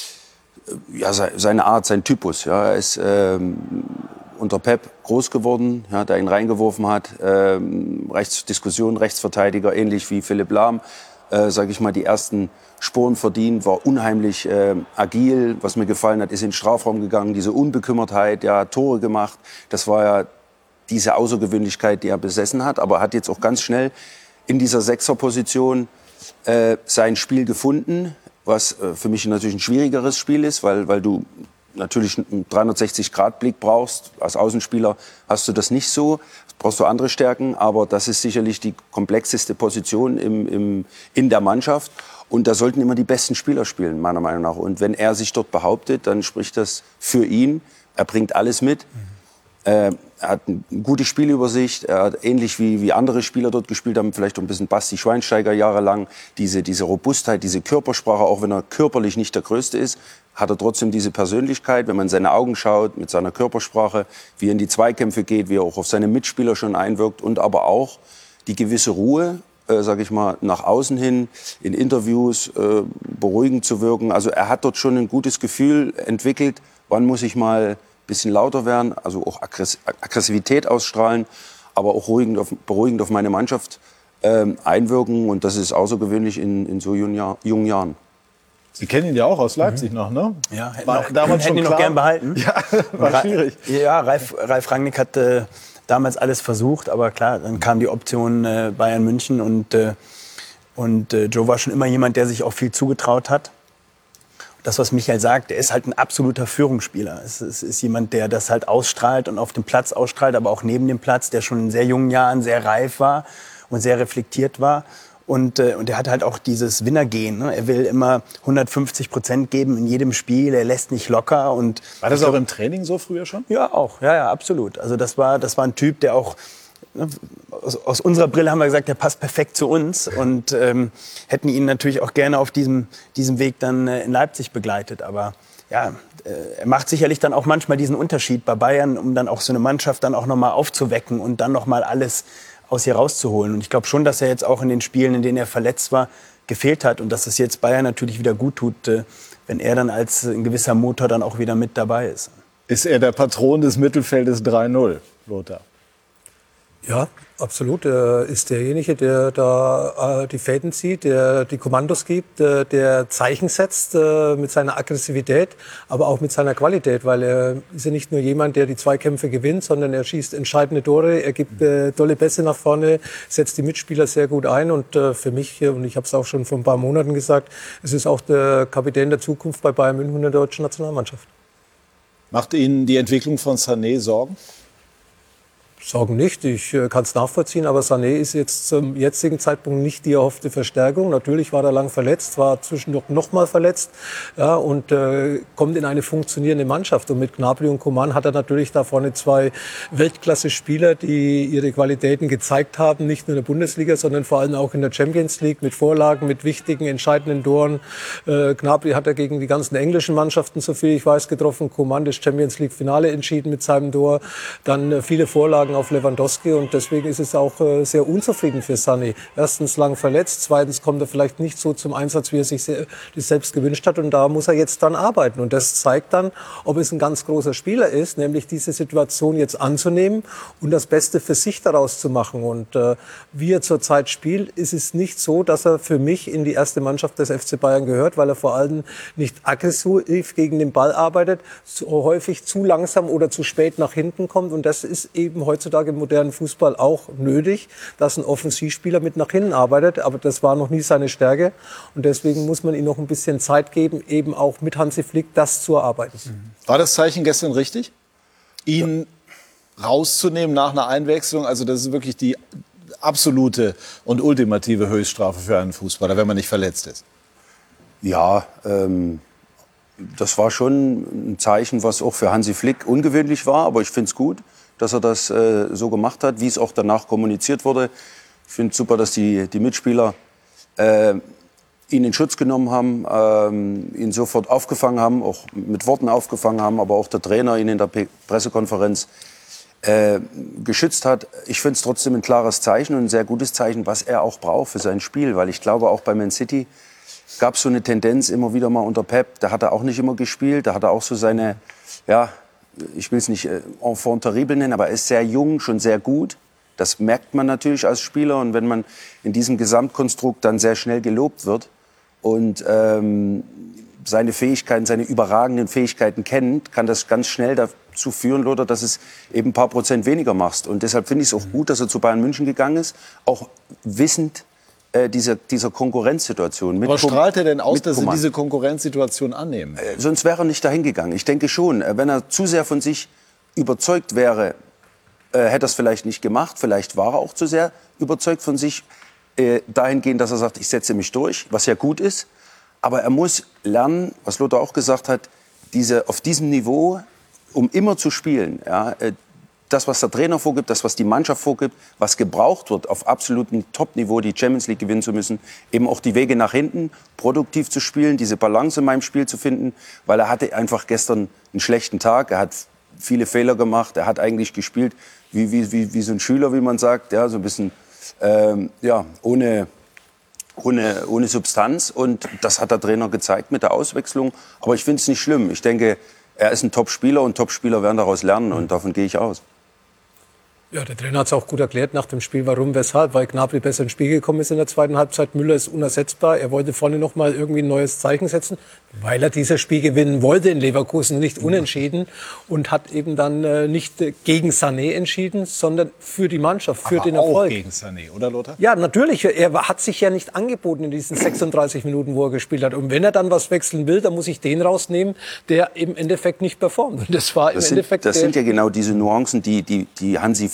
Art, sein Typus. Ja, er ist unter Pep groß geworden, ja, der ihn reingeworfen hat. Rechtsverteidiger, ähnlich wie Philipp Lahm. Sage ich mal, die ersten Sporen verdient, war unheimlich agil. Was mir gefallen hat, ist in den Strafraum gegangen, diese Unbekümmertheit, ja, Tore gemacht. Das war ja diese Außergewöhnlichkeit, die er besessen hat. Aber er hat jetzt auch ganz schnell in dieser Sechserposition sein Spiel gefunden, was für mich natürlich ein schwierigeres Spiel ist, weil du natürlich einen 360-Grad-Blick brauchst. Als Außenspieler hast du das nicht so. Brauchst du andere Stärken, aber das ist sicherlich die komplexeste Position in der Mannschaft. Und da sollten immer die besten Spieler spielen, meiner Meinung nach. Und wenn er sich dort behauptet, dann spricht das für ihn. Er bringt alles mit. Er hat eine gute Spielübersicht. Er hat ähnlich wie andere Spieler dort gespielt haben, vielleicht auch ein bisschen Basti Schweinsteiger jahrelang, diese Robustheit, diese Körpersprache, auch wenn er körperlich nicht der Größte ist, hat er trotzdem diese Persönlichkeit, wenn man in seine Augen schaut, mit seiner Körpersprache, wie er in die Zweikämpfe geht, wie er auch auf seine Mitspieler schon einwirkt und aber auch die gewisse Ruhe, sage ich mal, nach außen hin, in Interviews beruhigend zu wirken. Also er hat dort schon ein gutes Gefühl entwickelt, wann muss ich mal ein bisschen lauter werden, also auch Aggressivität ausstrahlen, aber auch beruhigend auf meine Mannschaft einwirken und das ist außergewöhnlich in so jungen Jahren. Sie kennen ihn ja auch aus Leipzig noch, ne? Ja, hätten ihn noch gern behalten. Ja, war schwierig. Ja, Ralf Rangnick hat damals alles versucht, aber klar, dann kam die Option Bayern München und Joe war schon immer jemand, der sich auch viel zugetraut hat. Das, was Michael sagt, der ist halt ein absoluter Führungsspieler. Es ist jemand, der das halt ausstrahlt und auf dem Platz ausstrahlt, aber auch neben dem Platz, der schon in sehr jungen Jahren sehr reif war und sehr reflektiert war. Und er hat halt auch dieses Winnergehen. Ne? Er will immer 150% geben in jedem Spiel. Er lässt nicht locker. Und war das auch im Training so früher schon? Ja, auch. Ja, absolut. Also das war ein Typ, der auch, ne, aus unserer Brille haben wir gesagt, der passt perfekt zu uns. Und hätten ihn natürlich auch gerne auf diesem Weg dann in Leipzig begleitet. Aber ja, er macht sicherlich dann auch manchmal diesen Unterschied bei Bayern, um dann auch so eine Mannschaft dann auch nochmal aufzuwecken und dann nochmal alles aus ihr rauszuholen. Und ich glaube schon, dass er jetzt auch in den Spielen, in denen er verletzt war, gefehlt hat. Und dass es jetzt Bayern natürlich wieder gut tut, wenn er dann als ein gewisser Motor dann auch wieder mit dabei ist. Ist er der Patron des Mittelfeldes 3-0, Lothar? Ja, absolut. Er ist derjenige, der da die Fäden zieht, der die Kommandos gibt, der Zeichen setzt mit seiner Aggressivität, aber auch mit seiner Qualität, weil er ist ja nicht nur jemand, der die Zweikämpfe gewinnt, sondern er schießt entscheidende Tore, er gibt tolle Pässe nach vorne, setzt die Mitspieler sehr gut ein und für mich, und ich habe es auch schon vor ein paar Monaten gesagt, es ist auch der Kapitän der Zukunft bei Bayern München und der deutschen Nationalmannschaft. Macht Ihnen die Entwicklung von Sané Sorgen? Sorgen nicht, ich kann es nachvollziehen, aber Sané ist jetzt zum jetzigen Zeitpunkt nicht die erhoffte Verstärkung. Natürlich war er lang verletzt, war zwischendurch nochmal verletzt, ja, und kommt in eine funktionierende Mannschaft. Und mit Gnabry und Coman hat er natürlich da vorne zwei Weltklasse-Spieler, die ihre Qualitäten gezeigt haben, nicht nur in der Bundesliga, sondern vor allem auch in der Champions League mit Vorlagen, mit wichtigen, entscheidenden Toren. Gnabry hat er gegen die ganzen englischen Mannschaften, so viel ich weiß, getroffen. Coman das Champions League-Finale entschieden mit seinem Tor. Dann viele Vorlagen auf Lewandowski und deswegen ist es auch sehr unzufrieden für Sané. Erstens lang verletzt, zweitens kommt er vielleicht nicht so zum Einsatz, wie er sich das selbst gewünscht hat und da muss er jetzt dann arbeiten und das zeigt dann, ob es ein ganz großer Spieler ist, nämlich diese Situation jetzt anzunehmen und das Beste für sich daraus zu machen und wie er zurzeit spielt, ist es nicht so, dass er für mich in die erste Mannschaft des FC Bayern gehört, weil er vor allem nicht aggressiv gegen den Ball arbeitet, so häufig zu langsam oder zu spät nach hinten kommt und das ist eben heutzutage im modernen Fußball auch nötig, dass ein Offensivspieler mit nach hinten arbeitet. Aber das war noch nie seine Stärke. Und deswegen muss man ihm noch ein bisschen Zeit geben, eben auch mit Hansi Flick das zu erarbeiten. War das Zeichen gestern richtig, ihn rauszunehmen nach einer Einwechslung? Also das ist wirklich die absolute und ultimative Höchststrafe für einen Fußballer, wenn man nicht verletzt ist. Ja, das war schon ein Zeichen, was auch für Hansi Flick ungewöhnlich war. Aber ich finde es gut, dass er das so gemacht hat, wie es auch danach kommuniziert wurde. Ich finde es super, dass die Mitspieler ihn in Schutz genommen haben, ihn sofort aufgefangen haben, auch mit Worten aufgefangen haben, aber auch der Trainer ihn in der Pressekonferenz geschützt hat. Ich finde es trotzdem ein klares Zeichen und ein sehr gutes Zeichen, was er auch braucht für sein Spiel. Weil ich glaube, auch bei Man City gab es so eine Tendenz immer wieder mal unter Pep. Da hat er auch nicht immer gespielt, da hat er auch so seine, ja, ich will es nicht enfant terrible nennen, aber er ist sehr jung, schon sehr gut. Das merkt man natürlich als Spieler. Und wenn man in diesem Gesamtkonstrukt dann sehr schnell gelobt wird und seine Fähigkeiten, seine überragenden Fähigkeiten kennt, kann das ganz schnell dazu führen, Lothar, dass es eben ein paar Prozent weniger machst. Und deshalb finde ich es auch gut, dass er zu Bayern München gegangen ist, auch wissend dieser Konkurrenzsituation. Aber strahlt er denn aus, dass er diese Konkurrenzsituation annehmen? Sonst wäre er nicht dahin gegangen. Ich denke schon, wenn er zu sehr von sich überzeugt wäre, hätte er es vielleicht nicht gemacht. Vielleicht war er auch zu sehr überzeugt von sich, dahingehend, dass er sagt, ich setze mich durch, was ja gut ist. Aber er muss lernen, was Lothar auch gesagt hat, auf diesem Niveau, um immer zu spielen, ja, das, was der Trainer vorgibt, das, was die Mannschaft vorgibt, was gebraucht wird, auf absolutem Top-Niveau die Champions League gewinnen zu müssen, eben auch die Wege nach hinten, produktiv zu spielen, diese Balance in meinem Spiel zu finden, weil er hatte einfach gestern einen schlechten Tag, er hat viele Fehler gemacht, er hat eigentlich gespielt wie so ein Schüler, wie man sagt, ja, so ein bisschen ja, ohne Substanz und das hat der Trainer gezeigt mit der Auswechslung, aber ich finde es nicht schlimm, ich denke, er ist ein Top-Spieler und Top-Spieler werden daraus lernen und davon gehe ich aus. Ja, der Trainer hat es auch gut erklärt nach dem Spiel, warum, weshalb, weil Gnabry besser ins Spiel gekommen ist in der zweiten Halbzeit. Müller ist unersetzbar. Er wollte vorne noch mal irgendwie ein neues Zeichen setzen, weil er dieses Spiel gewinnen wollte in Leverkusen, nicht unentschieden und hat eben dann nicht gegen Sané entschieden, sondern für die Mannschaft, für den Erfolg. Auch gegen Sané, oder Lothar? Ja, natürlich. Er hat sich ja nicht angeboten in diesen 36 Minuten, wo er gespielt hat. Und wenn er dann was wechseln will, dann muss ich den rausnehmen, der im Endeffekt nicht performt. Und das war im Endeffekt das sind ja genau diese Nuancen, die Hansi Flick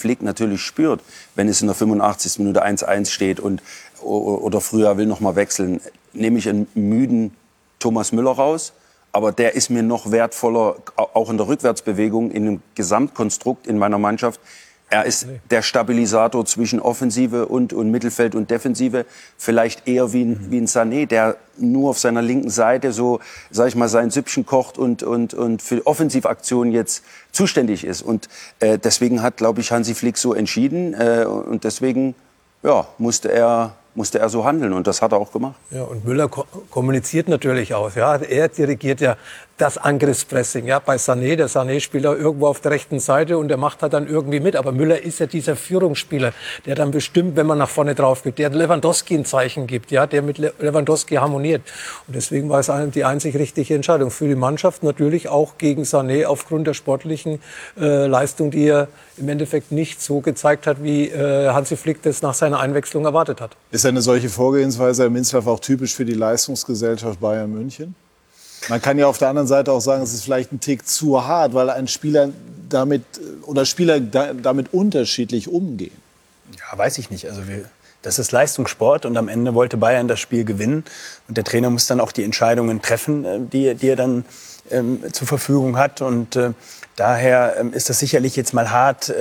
Flick natürlich spürt, wenn es in der 85. Minute 1-1 steht oder früher will noch mal wechseln, nehme ich einen müden Thomas Müller raus. Aber der ist mir noch wertvoller, auch in der Rückwärtsbewegung, in dem Gesamtkonstrukt in meiner Mannschaft. Er ist der Stabilisator zwischen Offensive und Mittelfeld und Defensive. Vielleicht eher wie ein Sané, der nur auf seiner linken Seite so, sag ich mal, sein Süppchen kocht und für Offensivaktionen jetzt zuständig ist. Und deswegen hat, glaube ich, Hansi Flick so entschieden. Und deswegen musste er so handeln, und das hat er auch gemacht. Ja, und Müller kommuniziert natürlich auch. Ja, er dirigiert ja das Angriffspressing. Ja, bei Sané, der Sané spielt da irgendwo auf der rechten Seite und der macht halt dann irgendwie mit. Aber Müller ist ja dieser Führungsspieler, der dann bestimmt, wenn man nach vorne drauf geht, der Lewandowski ein Zeichen gibt, ja, der mit Lewandowski harmoniert. Und deswegen war es die einzig richtige Entscheidung für die Mannschaft, natürlich auch gegen Sané aufgrund der sportlichen Leistung, die er im Endeffekt nicht so gezeigt hat, wie Hansi Flick das nach seiner Einwechslung erwartet hat. Ist eine solche Vorgehensweise, Herr Minzlaff, auch typisch für die Leistungsgesellschaft Bayern München? Man kann ja auf der anderen Seite auch sagen, es ist vielleicht ein Tick zu hart, weil Spieler damit unterschiedlich umgehen. Ja, weiß ich nicht. Also das ist Leistungssport und am Ende wollte Bayern das Spiel gewinnen. Und der Trainer muss dann auch die Entscheidungen treffen, die er dann zur Verfügung hat. Und daher ist das sicherlich jetzt mal hart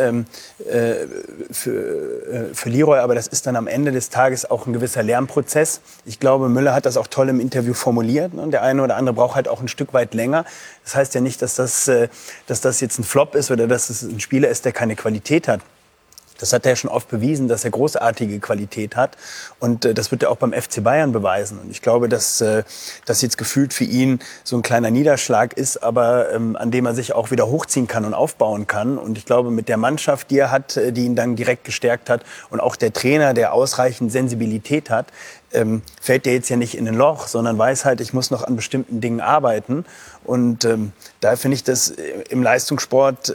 für Leroy, aber das ist dann am Ende des Tages auch ein gewisser Lernprozess. Ich glaube, Müller hat das auch toll im Interview formuliert. Und der eine oder andere braucht halt auch ein Stück weit länger. Das heißt ja nicht, dass das jetzt ein Flop ist oder dass es ein Spieler ist, der keine Qualität hat. Das hat er schon oft bewiesen, dass er großartige Qualität hat. Und das wird er auch beim FC Bayern beweisen. Und ich glaube, dass das jetzt gefühlt für ihn so ein kleiner Niederschlag ist, aber an dem er sich auch wieder hochziehen kann und aufbauen kann. Und ich glaube, mit der Mannschaft, die er hat, die ihn dann direkt gestärkt hat, und auch der Trainer, der ausreichend Sensibilität hat, fällt der jetzt ja nicht in ein Loch, sondern weiß halt, ich muss noch an bestimmten Dingen arbeiten. Und da finde ich das im Leistungssport...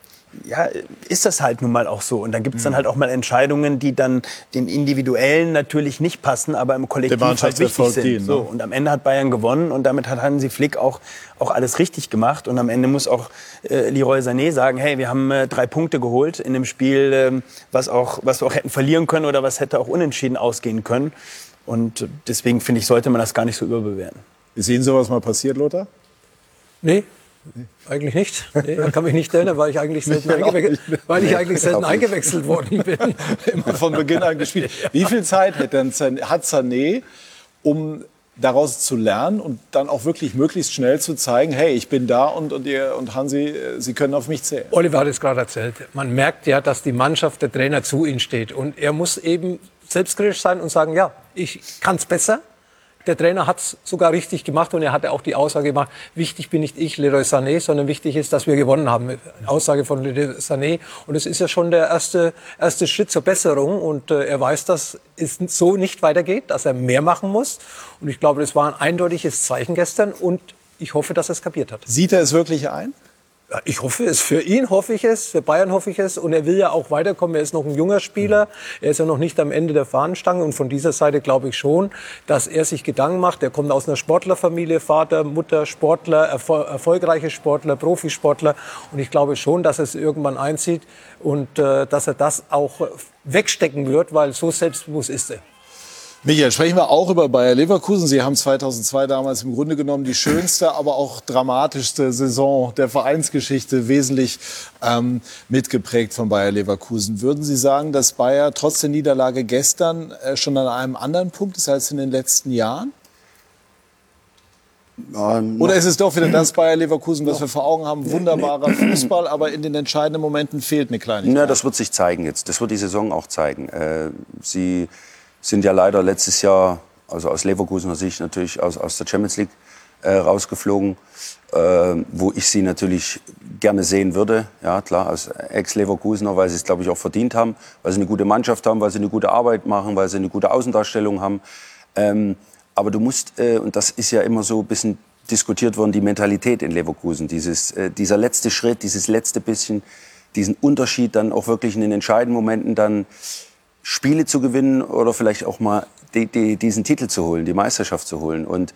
ist das halt nun mal auch so. Und dann gibt es dann halt auch mal Entscheidungen, die dann dem Individuellen natürlich nicht passen, aber im Kollektiv halt wichtig sind. So, und am Ende hat Bayern gewonnen und damit hat Hansi Flick auch alles richtig gemacht. Und am Ende muss auch Leroy Sané sagen, hey, wir haben 3 Punkte geholt in dem Spiel, was wir auch hätten verlieren können oder was hätte auch unentschieden ausgehen können. Und deswegen finde ich, sollte man das gar nicht so überbewerten. Ist Ihnen sowas mal passiert, Lothar? Nee. Eigentlich nicht. Nee, ich kann mich nicht erinnern, weil ich eigentlich selten eingewechselt worden bin. Immer von Beginn an gespielt. Wie viel Zeit hat Sané, um daraus zu lernen und dann auch wirklich möglichst schnell zu zeigen, hey, ich bin da und Hansi, Sie können auf mich zählen? Oliver hat es gerade erzählt. Man merkt ja, dass die Mannschaft, der Trainer zu ihm steht. Und er muss eben selbstkritisch sein und sagen, ja, ich kann es besser. Der Trainer hat es sogar richtig gemacht und er hatte auch die Aussage gemacht, wichtig bin nicht ich, Leroy Sané, sondern wichtig ist, dass wir gewonnen haben. Eine Aussage von Leroy Sané. Und es ist ja schon der erste Schritt zur Besserung. Und er weiß, dass es so nicht weitergeht, dass er mehr machen muss. Und ich glaube, das war ein eindeutiges Zeichen gestern und ich hoffe, dass er es kapiert hat. Sieht er es wirklich ein? Ja, ich hoffe es. Für ihn hoffe ich es, für Bayern hoffe ich es. Und er will ja auch weiterkommen. Er ist noch ein junger Spieler. Er ist ja noch nicht am Ende der Fahnenstange. Und von dieser Seite glaube ich schon, dass er sich Gedanken macht. Er kommt aus einer Sportlerfamilie, Vater, Mutter, Sportler, erfolgreiche Sportler, Profisportler. Und ich glaube schon, dass er es irgendwann einzieht und dass er das auch wegstecken wird, weil so selbstbewusst ist er. Michael, sprechen wir auch über Bayer Leverkusen. Sie haben 2002 damals im Grunde genommen die schönste, aber auch dramatischste Saison der Vereinsgeschichte wesentlich mitgeprägt von Bayer Leverkusen. Würden Sie sagen, dass Bayer trotz der Niederlage gestern schon an einem anderen Punkt ist als in den letzten Jahren? Oder ist es doch wieder das Bayer Leverkusen, was wir vor Augen haben? Wunderbarer Fußball, aber in den entscheidenden Momenten fehlt eine Kleinigkeit. Na, das wird sich zeigen jetzt. Das wird die Saison auch zeigen. Sie sind ja leider letztes Jahr, also aus Leverkusener Sicht natürlich aus der Champions League rausgeflogen, wo ich sie natürlich gerne sehen würde. Ja, klar, als Ex-Leverkusener, weil sie es, glaube ich, auch verdient haben, weil sie eine gute Mannschaft haben, weil sie eine gute Arbeit machen, weil sie eine gute Außendarstellung haben. Aber du musst, und das ist ja immer so ein bisschen diskutiert worden, die Mentalität in Leverkusen, dieser letzte Schritt, dieses letzte bisschen, diesen Unterschied dann auch wirklich in den entscheidenden Momenten dann Spiele zu gewinnen oder vielleicht auch mal diesen Titel zu holen, die Meisterschaft zu holen. Und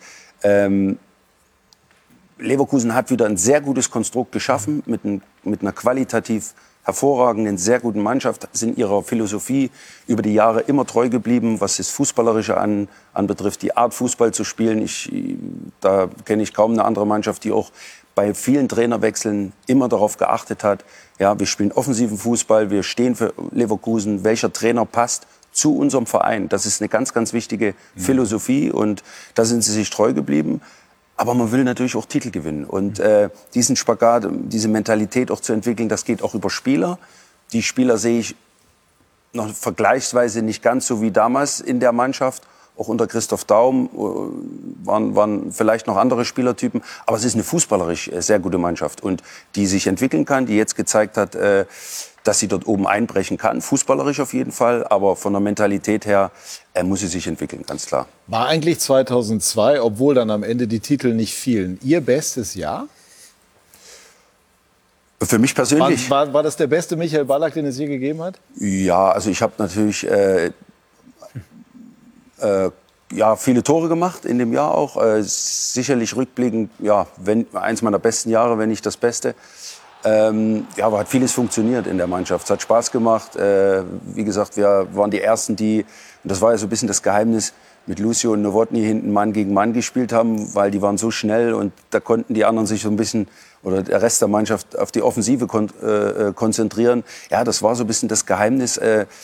Leverkusen hat wieder ein sehr gutes Konstrukt geschaffen mit einer qualitativ hervorragenden, sehr guten Mannschaft, sind ihrer Philosophie über die Jahre immer treu geblieben, was das Fußballerische anbetrifft, die Art Fußball zu spielen. Da kenne ich kaum eine andere Mannschaft, die auch bei vielen Trainerwechseln immer darauf geachtet hat, ja, wir spielen offensiven Fußball, wir stehen für Leverkusen, welcher Trainer passt zu unserem Verein. Das ist eine ganz, ganz wichtige Philosophie und da sind sie sich treu geblieben. Aber man will natürlich auch Titel gewinnen. Und diesen Spagat, diese Mentalität auch zu entwickeln, das geht auch über Spieler. Die Spieler sehe ich noch vergleichsweise nicht ganz so wie damals in der Mannschaft. Auch unter Christoph Daum waren vielleicht noch andere Spielertypen. Aber es ist eine fußballerisch sehr gute Mannschaft. Und die sich entwickeln kann, die jetzt gezeigt hat, dass sie dort oben einbrechen kann. Fußballerisch auf jeden Fall. Aber von der Mentalität her muss sie sich entwickeln, ganz klar. War eigentlich 2002, obwohl dann am Ende die Titel nicht fielen, Ihr bestes Jahr? Für mich persönlich? War das der beste Michael Ballack, den es je gegeben hat? Ja, also ich habe natürlich viele Tore gemacht in dem Jahr auch. Sicherlich rückblickend, ja, eins meiner besten Jahre, wenn nicht das Beste. Aber hat vieles funktioniert in der Mannschaft. Es hat Spaß gemacht. Wie gesagt, wir waren die Ersten, die, und das war ja so ein bisschen das Geheimnis, mit Lucio und Nowotny hinten Mann gegen Mann gespielt haben, weil die waren so schnell und da konnten die anderen sich so ein bisschen, oder der Rest der Mannschaft, auf die Offensive konzentrieren. Ja, das war so ein bisschen das Geheimnis.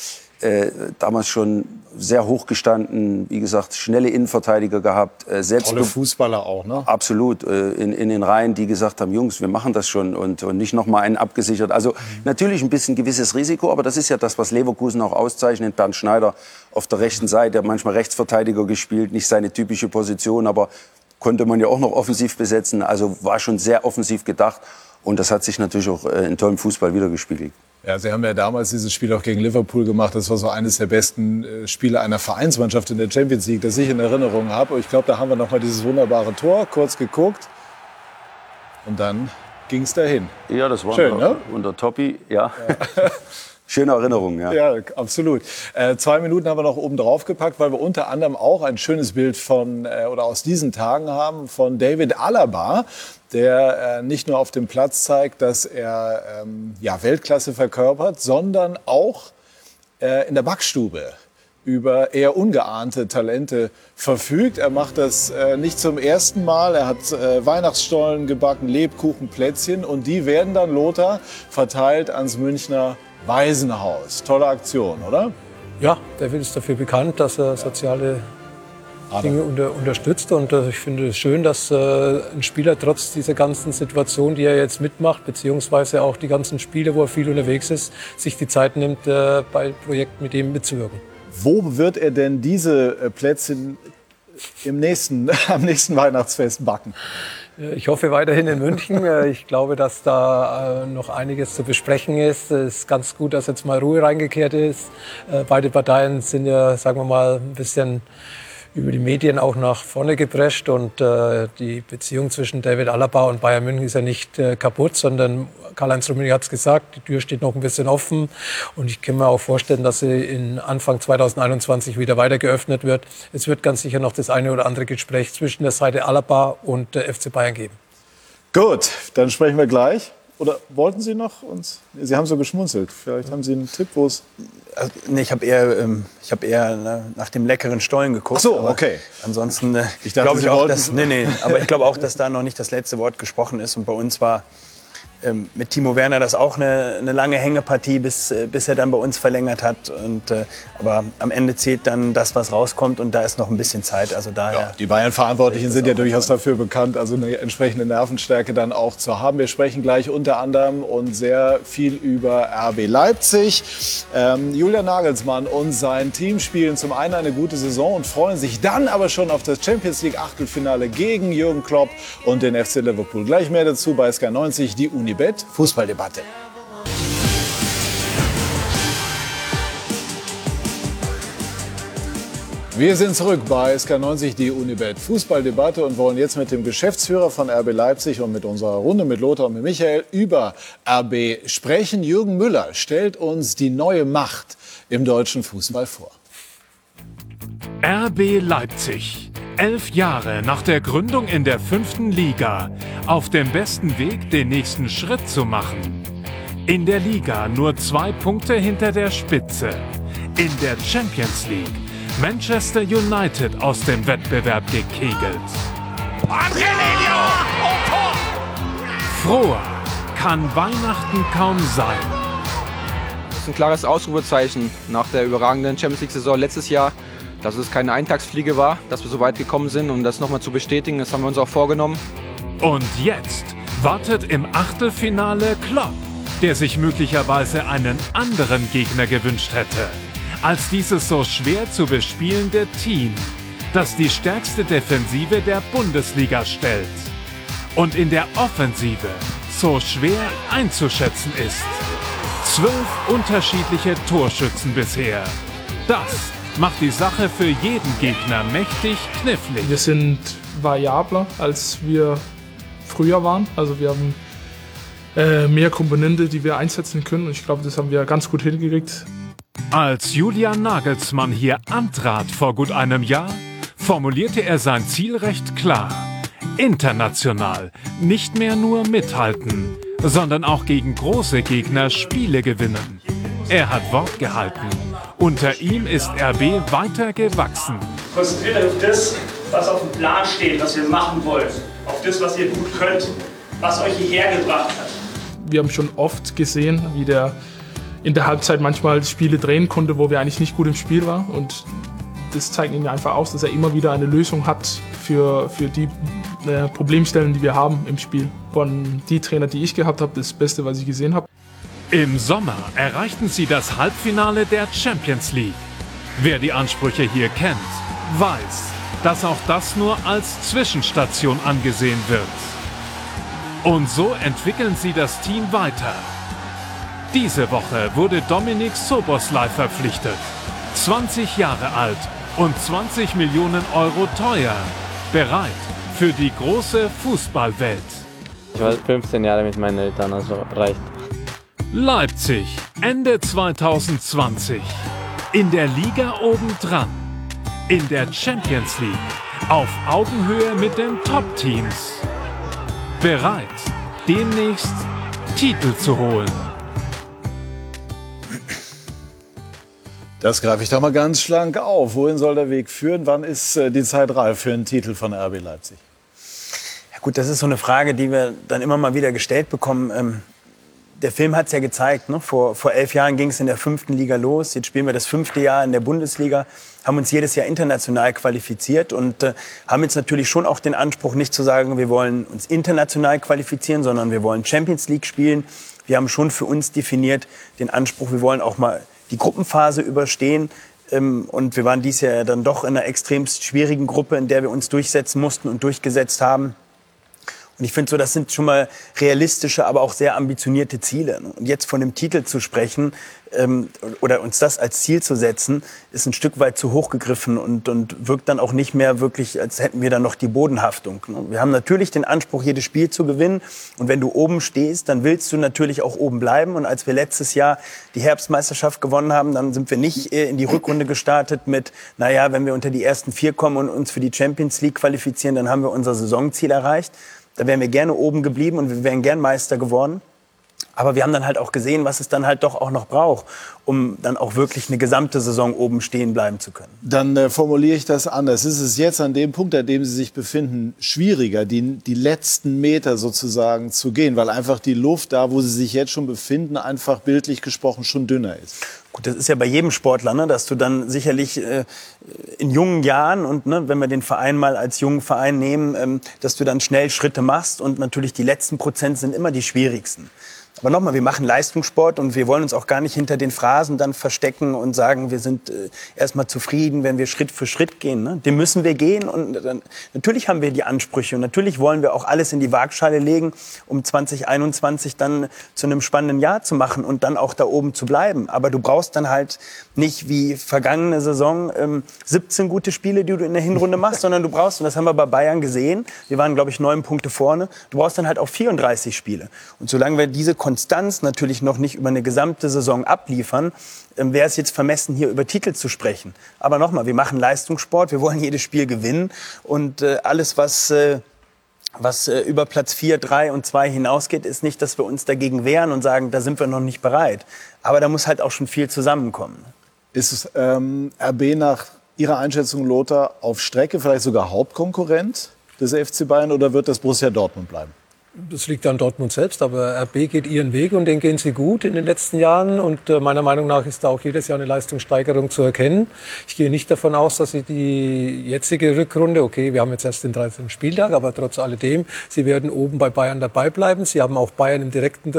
Damals schon sehr hoch gestanden, wie gesagt, schnelle Innenverteidiger gehabt. Tolle Fußballer auch, ne? Absolut, in den Reihen, die gesagt haben, Jungs, wir machen das schon und nicht noch mal einen abgesichert. Also natürlich ein bisschen gewisses Risiko, aber das ist ja das, was Leverkusen auch auszeichnet. Bernd Schneider auf der rechten Seite, manchmal Rechtsverteidiger gespielt, nicht seine typische Position, aber konnte man ja auch noch offensiv besetzen. Also war schon sehr offensiv gedacht und das hat sich natürlich auch in tollem Fußball wiedergespiegelt. Ja, Sie haben ja damals dieses Spiel auch gegen Liverpool gemacht. Das war so eines der besten Spiele einer Vereinsmannschaft in der Champions League, das ich in Erinnerung habe. Und ich glaube, da haben wir noch mal dieses wunderbare Tor kurz geguckt. Und dann ging es dahin. Ja, das war schön, ne? Unter Toppi, ja. Schöne Erinnerung, ja. Ja, absolut. 2 Minuten haben wir noch oben drauf gepackt, weil wir unter anderem auch ein schönes Bild aus diesen Tagen haben von David Alaba, der nicht nur auf dem Platz zeigt, dass er Weltklasse verkörpert, sondern auch in der Backstube über eher ungeahnte Talente verfügt. Er macht das nicht zum ersten Mal. Er hat Weihnachtsstollen gebacken, Lebkuchen, Plätzchen und die werden dann, Lothar, verteilt ans Münchner Waisenhaus. Tolle Aktion, oder? Ja, David ist dafür bekannt, dass er soziale Dinge unterstützt. Und ich finde es schön, dass ein Spieler trotz dieser ganzen Situation, die er jetzt mitmacht, beziehungsweise auch die ganzen Spiele, wo er viel unterwegs ist, sich die Zeit nimmt, bei Projekten mit ihm mitzuwirken. Wo wird er denn diese Plätzchen am nächsten Weihnachtsfest backen? Ich hoffe weiterhin in München. Ich glaube, dass da noch einiges zu besprechen ist. Es ist ganz gut, dass jetzt mal Ruhe reingekehrt ist. Beide Parteien sind ja, sagen wir mal, ein bisschen über die Medien auch nach vorne geprescht. Und die Beziehung zwischen David Alaba und Bayern München ist ja nicht kaputt, sondern Karl-Heinz Rummenigge hat es gesagt, die Tür steht noch ein bisschen offen. Und ich kann mir auch vorstellen, dass sie in Anfang 2021 wieder weiter geöffnet wird. Es wird ganz sicher noch das eine oder andere Gespräch zwischen der Seite Alaba und der FC Bayern geben. Gut, dann sprechen wir gleich. Oder wollten Sie noch uns? Sie haben so geschmunzelt. Vielleicht haben Sie einen Tipp, wo es... Nee, ich habe eher nach dem leckeren Stollen geguckt. Ach so, okay. Ansonsten ich dachte, glaube Sie ich auch, wollten... aber ich glaube auch, dass da noch nicht das letzte Wort gesprochen ist. Und bei uns war mit Timo Werner das auch eine lange Hängepartie, bis er dann bei uns verlängert hat. Aber am Ende zählt dann das, was rauskommt, und da ist noch ein bisschen Zeit. Also daher. Ja, die Bayern-Verantwortlichen sind ja durchaus dafür bekannt, also eine entsprechende Nervenstärke dann auch zu haben. Wir sprechen gleich unter anderem und sehr viel über RB Leipzig. Julian Nagelsmann und sein Team spielen zum einen eine gute Saison und freuen sich dann aber schon auf das Champions League Achtelfinale gegen Jürgen Klopp und den FC Liverpool. Gleich mehr dazu bei Sky 90, die Unibet Fußballdebatte. Wir sind zurück bei SK90, die Unibet Fußballdebatte, und wollen jetzt mit dem Geschäftsführer von RB Leipzig und mit unserer Runde mit Lothar und mit Michael über RB sprechen. Jürgen Müller stellt uns die neue Macht im deutschen Fußball vor. RB Leipzig. 11 Jahre nach der Gründung in der 5. Liga. Auf dem besten Weg, den nächsten Schritt zu machen. In der Liga nur 2 Punkte hinter der Spitze. In der Champions League Manchester United aus dem Wettbewerb gekegelt. Froher kann Weihnachten kaum sein. Das ist ein klares Ausrufezeichen nach der überragenden Champions League-Saison letztes Jahr, dass es keine Eintagsfliege war, dass wir so weit gekommen sind, um das nochmal zu bestätigen. Das haben wir uns auch vorgenommen. Und jetzt wartet im Achtelfinale Klopp, der sich möglicherweise einen anderen Gegner gewünscht hätte, als dieses so schwer zu bespielende Team, das die stärkste Defensive der Bundesliga stellt und in der Offensive so schwer einzuschätzen ist. 12 unterschiedliche Torschützen bisher. Das macht die Sache für jeden Gegner mächtig knifflig. Wir sind variabler, als wir früher waren. Also wir haben mehr Komponente, die wir einsetzen können. Und ich glaube, das haben wir ganz gut hingekriegt. Als Julian Nagelsmann hier antrat vor gut einem Jahr, formulierte er sein Ziel recht klar. International nicht mehr nur mithalten, sondern auch gegen große Gegner Spiele gewinnen. Er hat Wort gehalten. Unter ihm ist RB weiter gewachsen. Konzentriert euch auf das, was auf dem Plan steht, was wir machen wollen. Auf das, was ihr gut könnt, was euch hierher gebracht hat. Wir haben schon oft gesehen, wie der in der Halbzeit manchmal Spiele drehen konnte, wo wir eigentlich nicht gut im Spiel waren. Und das zeigt ihm einfach aus, dass er immer wieder eine Lösung hat für die Problemstellen, die wir haben im Spiel. Von die Trainer, die ich gehabt habe, das Beste, was ich gesehen habe. Im Sommer erreichten sie das Halbfinale der Champions League. Wer die Ansprüche hier kennt, weiß, dass auch das nur als Zwischenstation angesehen wird. Und so entwickeln sie das Team weiter. Diese Woche wurde Dominik Szoboszlai verpflichtet. 20 Jahre alt und 20 Millionen Euro teuer. Bereit für die große Fußballwelt. Ich war 15 Jahre mit meinen Eltern, also reicht. Leipzig, Ende 2020. In der Liga obendran. In der Champions League. Auf Augenhöhe mit den Top-Teams. Bereit, demnächst Titel zu holen. Das greife ich doch mal ganz schlank auf. Wohin soll der Weg führen? Wann ist die Zeit reif für einen Titel von RB Leipzig? Ja gut, das ist so eine Frage, die wir dann immer mal wieder gestellt bekommen. Der Film hat es ja gezeigt. Ne? Vor 11 Jahren ging es in der 5. Liga los. Jetzt spielen wir das 5. Jahr in der Bundesliga, haben uns jedes Jahr international qualifiziert und haben jetzt natürlich schon auch den Anspruch, nicht zu sagen, wir wollen uns international qualifizieren, sondern wir wollen Champions League spielen. Wir haben schon für uns definiert den Anspruch, wir wollen auch mal die Gruppenphase überstehen. Und wir waren dieses Jahr dann doch in einer extremst schwierigen Gruppe, in der wir uns durchsetzen mussten und durchgesetzt haben. Und ich finde so, das sind schon mal realistische, aber auch sehr ambitionierte Ziele. Und jetzt von dem Titel zu sprechen oder uns das als Ziel zu setzen, ist ein Stück weit zu hoch gegriffen und wirkt dann auch nicht mehr wirklich, als hätten wir dann noch die Bodenhaftung. Wir haben natürlich den Anspruch, jedes Spiel zu gewinnen. Und wenn du oben stehst, dann willst du natürlich auch oben bleiben. Und als wir letztes Jahr die Herbstmeisterschaft gewonnen haben, dann sind wir nicht in die Rückrunde gestartet mit, naja, wenn wir unter die ersten 4 kommen und uns für die Champions League qualifizieren, dann haben wir unser Saisonziel erreicht. Da wären wir gerne oben geblieben und wir wären gern Meister geworden. Aber wir haben dann halt auch gesehen, was es dann halt doch auch noch braucht, um dann auch wirklich eine gesamte Saison oben stehen bleiben zu können. Dann formuliere ich das anders. Ist es jetzt an dem Punkt, an dem Sie sich befinden, schwieriger, die letzten Meter sozusagen zu gehen, weil einfach die Luft da, wo Sie sich jetzt schon befinden, einfach bildlich gesprochen schon dünner ist? Gut, das ist ja bei jedem Sportler, ne, dass du dann sicherlich in jungen Jahren und ne, wenn wir den Verein mal als jungen Verein nehmen, dass du dann schnell Schritte machst und natürlich die letzten Prozent sind immer die schwierigsten. Aber nochmal, wir machen Leistungssport und wir wollen uns auch gar nicht hinter den Phrasen dann verstecken und sagen, wir sind erstmal zufrieden, wenn wir Schritt für Schritt gehen. Ne? Dem müssen wir gehen und dann, natürlich haben wir die Ansprüche und natürlich wollen wir auch alles in die Waagschale legen, um 2021 dann zu einem spannenden Jahr zu machen und dann auch da oben zu bleiben. Aber du brauchst dann halt nicht wie vergangene Saison 17 gute Spiele, die du in der Hinrunde machst, sondern du brauchst, und das haben wir bei Bayern gesehen, wir waren, glaube ich, 9 Punkte vorne, du brauchst dann halt auch 34 Spiele. Und solange wir diese Konstanz natürlich noch nicht über eine gesamte Saison abliefern, wäre es jetzt vermessen, hier über Titel zu sprechen. Aber nochmal, wir machen Leistungssport, wir wollen jedes Spiel gewinnen und alles, was was über Platz 4, 3 und 2 hinausgeht, ist nicht, dass wir uns dagegen wehren und sagen, da sind wir noch nicht bereit. Aber da muss halt auch schon viel zusammenkommen. Ist RB nach Ihrer Einschätzung, Lothar, auf Strecke vielleicht sogar Hauptkonkurrent des FC Bayern oder wird das Borussia Dortmund bleiben? Das liegt an Dortmund selbst, aber RB geht ihren Weg und den gehen sie gut in den letzten Jahren. Und meiner Meinung nach ist da auch jedes Jahr eine Leistungssteigerung zu erkennen. Ich gehe nicht davon aus, dass sie die jetzige Rückrunde, okay, wir haben jetzt erst den 13. Spieltag, aber trotz alledem, sie werden oben bei Bayern dabei bleiben. Sie haben auch Bayern im direkten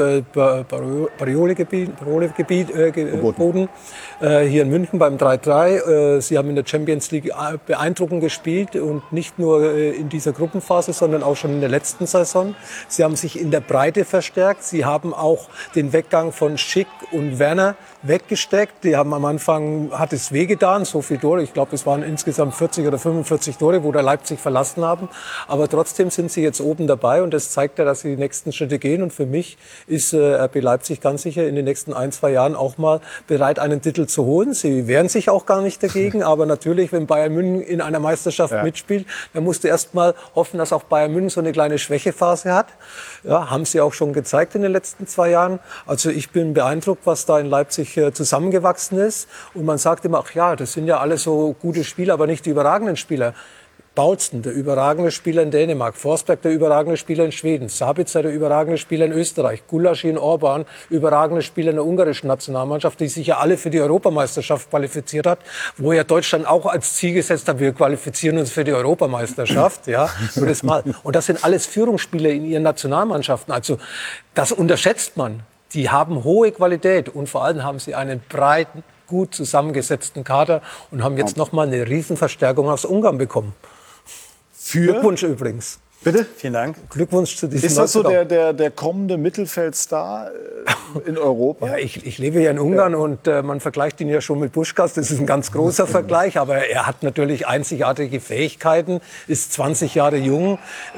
Boden hier in München beim 3-3. Sie haben in der Champions League beeindruckend gespielt und nicht nur in dieser Gruppenphase, sondern auch schon in der letzten Saison. Sie haben sich in der Breite verstärkt. Sie haben auch den Weggang von Schick und Werner weggesteckt. Die haben am Anfang, hat es wehgetan, so viele Tore. Ich glaube, es waren insgesamt 40 oder 45 Tore, wo der Leipzig verlassen haben. Aber trotzdem sind sie jetzt oben dabei und das zeigt ja, dass sie die nächsten Schritte gehen. Und für mich ist RB Leipzig ganz sicher in den nächsten 1-2 Jahren auch mal bereit, einen Titel zu holen. Sie wehren sich auch gar nicht dagegen. Aber natürlich, wenn Bayern München in einer Meisterschaft mitspielt, dann musst du erst mal hoffen, dass auch Bayern München so eine kleine Schwächephase hat. Ja, haben sie auch schon gezeigt in den letzten 2 Jahren. Also ich bin beeindruckt, was da in Leipzig zusammengewachsen ist. Und man sagt immer, ach ja, das sind ja alle so gute Spieler, aber nicht die überragenden Spieler. Paulsen, der überragende Spieler in Dänemark, Forsberg, der überragende Spieler in Schweden, Sabitzer, der überragende Spieler in Österreich, Gulácsi, Orban, überragende Spieler in der ungarischen Nationalmannschaft, die sich ja alle für die Europameisterschaft qualifiziert hat, wo ja Deutschland auch als Ziel gesetzt hat, wir qualifizieren uns für die Europameisterschaft, ja, nur das mal. Und das sind alles Führungsspieler in ihren Nationalmannschaften, also das unterschätzt man. Die haben hohe Qualität und vor allem haben sie einen breiten, gut zusammengesetzten Kader und haben jetzt noch mal eine Riesenverstärkung aus Ungarn bekommen. Glückwunsch übrigens. Bitte? Vielen Dank. Glückwunsch zu diesem Ist das so der kommende Mittelfeldstar in Europa? Ja, ich lebe ja in Ungarn und man vergleicht ihn ja schon mit Puskás. Das ist ein ganz großer Vergleich, aber er hat natürlich einzigartige Fähigkeiten, ist 20 Jahre jung,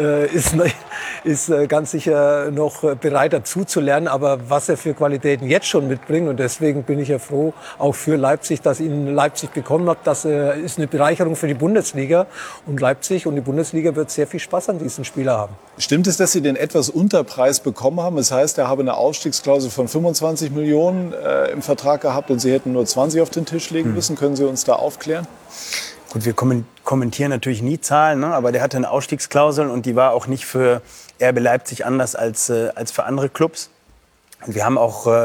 ist ganz sicher noch bereit dazu zu lernen, aber was er für Qualitäten jetzt schon mitbringt und deswegen bin ich ja froh, auch für Leipzig, dass ihn Leipzig bekommen hat. Das ist eine Bereicherung für die Bundesliga und Leipzig und die Bundesliga wird sehr viel Spaß an diesen Spieler haben. Stimmt es, dass Sie den etwas Unterpreis bekommen haben? Das heißt, er habe eine Ausstiegsklausel von 25 Millionen im Vertrag gehabt und Sie hätten nur 20 auf den Tisch legen müssen. Können Sie uns da aufklären? Gut, wir kommentieren natürlich nie Zahlen, ne? Aber der hatte eine Ausstiegsklausel und die war auch nicht für RB Leipzig anders als für andere Clubs. Und wir haben auch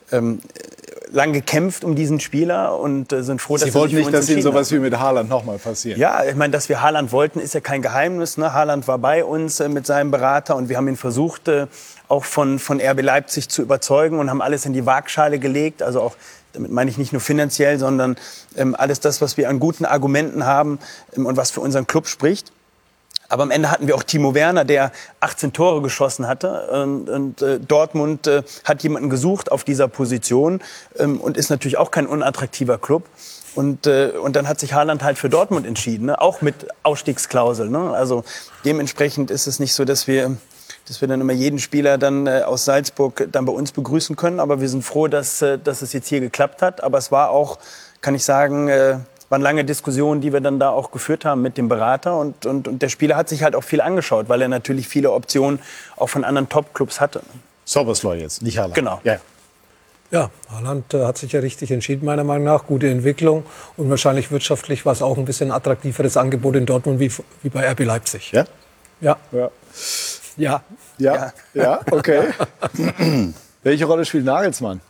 lang gekämpft um diesen Spieler und sind froh, dass Sie wollten nicht, dass Ihnen sowas hat. wie mit Haaland nochmal passiert. Ja, ich meine, dass wir Haaland wollten, ist ja kein Geheimnis. Ne? Haaland war bei uns mit seinem Berater und wir haben ihn versucht, auch von RB Leipzig zu überzeugen und haben alles in die Waagschale gelegt. Also auch, damit meine ich nicht nur finanziell, sondern alles das, was wir an guten Argumenten haben und was für unseren Club spricht. Aber am Ende hatten wir auch Timo Werner, der 18 Tore geschossen hatte. Und Dortmund hat jemanden gesucht auf dieser Position und ist natürlich auch kein unattraktiver Club. Und dann hat sich Haaland halt für Dortmund entschieden, ne? Auch mit Ausstiegsklausel. Ne? Also dementsprechend ist es nicht so, dass wir dann immer jeden Spieler dann aus Salzburg dann bei uns begrüßen können. Aber wir sind froh, dass es jetzt hier geklappt hat. Aber es war auch, kann ich sagen, waren lange Diskussionen, die wir dann da auch geführt haben mit dem Berater. Und der Spieler hat sich halt auch viel angeschaut, weil er natürlich viele Optionen auch von anderen Top-Clubs hatte. Szoboszlai jetzt, nicht Haaland. Genau. Ja. Ja, Haaland hat sich ja richtig entschieden, meiner Meinung nach. Gute Entwicklung und wahrscheinlich wirtschaftlich war es auch ein bisschen attraktiveres Angebot in Dortmund wie bei RB Leipzig. Ja? Ja. Ja. Ja. Ja? Ja? Okay. Welche Rolle spielt Nagelsmann?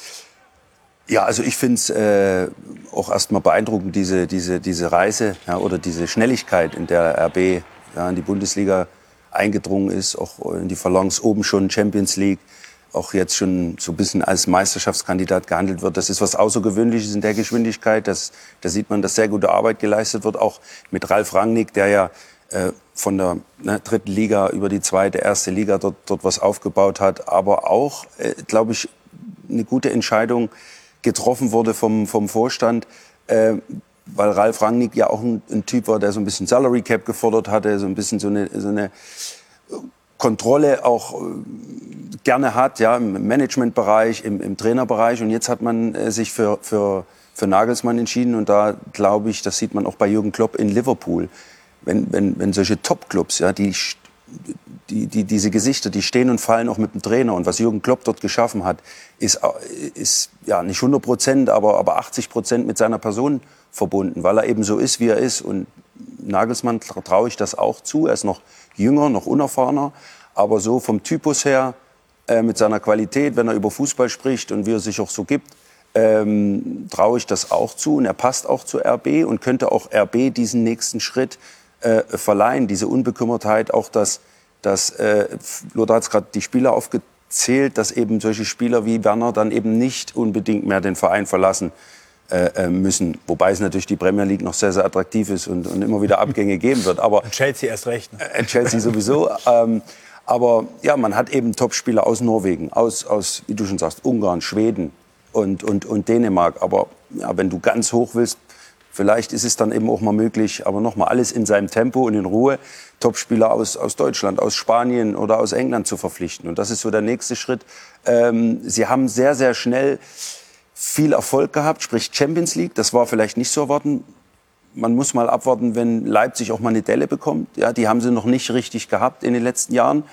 Ja, also ich finde es auch erstmal beeindruckend, diese Reise oder diese Schnelligkeit, in der RB in die Bundesliga eingedrungen ist, auch in die Phalanx oben schon Champions League, auch jetzt schon so ein bisschen als Meisterschaftskandidat gehandelt wird. Das ist was Außergewöhnliches in der Geschwindigkeit. Da sieht man, dass sehr gute Arbeit geleistet wird, auch mit Ralf Rangnick, der ja von der dritten Liga über die zweite, erste Liga dort was aufgebaut hat, aber auch, glaube ich, eine gute Entscheidung getroffen wurde vom Vorstand, weil Ralf Rangnick ja auch ein Typ war, der so ein bisschen Salary Cap gefordert hatte, so ein bisschen so eine Kontrolle auch gerne hat, ja, im Managementbereich, im Trainerbereich. Und jetzt hat man sich für Nagelsmann entschieden. Und da glaube ich, das sieht man auch bei Jürgen Klopp in Liverpool, wenn solche Top-Clubs, ja, die diese Gesichter, die stehen und fallen auch mit dem Trainer. Und was Jürgen Klopp dort geschaffen hat, ist ja nicht 100%, aber 80% mit seiner Person verbunden, weil er eben so ist, wie er ist. Und Nagelsmann traue ich das auch zu. Er ist noch jünger, noch unerfahrener, aber so vom Typus her, mit seiner Qualität, wenn er über Fußball spricht und wie er sich auch so gibt, traue ich das auch zu. Und er passt auch zu RB und könnte auch RB diesen nächsten Schritt verleihen. Diese Unbekümmertheit, auch dass Lothar hat gerade die Spieler aufgezählt, dass eben solche Spieler wie Werner dann eben nicht unbedingt mehr den Verein verlassen müssen. Wobei es natürlich die Premier League noch sehr, sehr attraktiv ist und immer wieder Abgänge geben wird. Aber Chelsea erst recht. Ne? Chelsea sowieso. Aber ja, man hat eben Topspieler aus Norwegen, aus, wie du schon sagst, Ungarn, Schweden und Dänemark. Aber ja, wenn du ganz hoch willst, vielleicht ist es dann eben auch mal möglich, aber nochmal alles in seinem Tempo und in Ruhe, Topspieler aus Deutschland, aus Spanien oder aus England zu verpflichten. Und das ist so der nächste Schritt. Sie haben sehr, sehr schnell viel Erfolg gehabt, sprich Champions League. Das war vielleicht nicht so erwarten. Man muss mal abwarten, wenn Leipzig auch mal eine Delle bekommt. Ja, die haben sie noch nicht richtig gehabt in den letzten Jahren.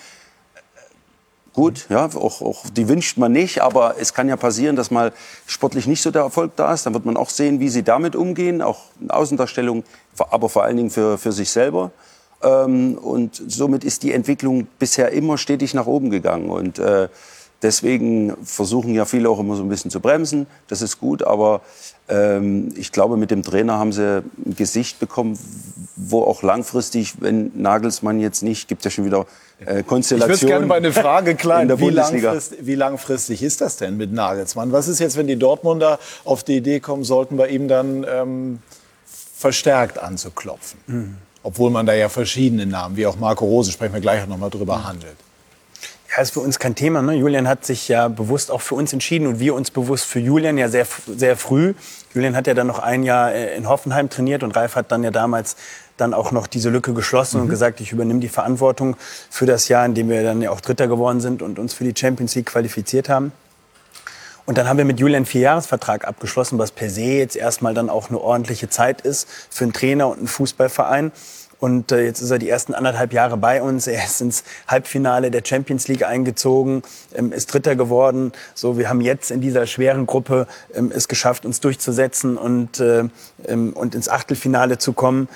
Gut, ja, auch die wünscht man nicht, aber es kann ja passieren, dass mal sportlich nicht so der Erfolg da ist. Dann wird man auch sehen, wie sie damit umgehen, auch in Außendarstellung, aber vor allen Dingen für sich selber. Und somit ist die Entwicklung bisher immer stetig nach oben gegangen. Und deswegen versuchen ja viele auch immer so ein bisschen zu bremsen. Das ist gut, aber ich glaube, mit dem Trainer haben sie ein Gesicht bekommen, wo auch langfristig, wenn Nagelsmann jetzt nicht, gibt es ja schon wieder Konstellationen. Ich würde gerne mal eine Frage klein. In der Bundesliga. Wie langfristig ist das denn mit Nagelsmann? Was ist jetzt, wenn die Dortmunder auf die Idee kommen sollten, bei ihm dann verstärkt anzuklopfen? Obwohl man da ja verschiedene Namen, wie auch Marco Rose, sprechen wir gleich noch mal drüber, handelt. Ja, ist für uns kein Thema. Ne? Julian hat sich ja bewusst auch für uns entschieden und wir uns bewusst für Julian ja sehr, sehr früh. Julian hat ja dann noch ein Jahr in Hoffenheim trainiert und Ralf hat dann ja damals dann auch noch diese Lücke geschlossen und gesagt, ich übernehme die Verantwortung für das Jahr, in dem wir dann ja auch Dritter geworden sind und uns für die Champions League qualifiziert haben. Und dann haben wir mit Julian einen 4-Jahres-Vertrag abgeschlossen, was per se jetzt erstmal dann auch eine ordentliche Zeit ist für einen Trainer und einen Fußballverein. Und jetzt ist er die ersten 1,5 Jahre bei uns. Er ist ins Halbfinale der Champions League eingezogen, ist Dritter geworden. So, wir haben jetzt in dieser schweren Gruppe es geschafft, uns durchzusetzen und ins Achtelfinale zu kommen.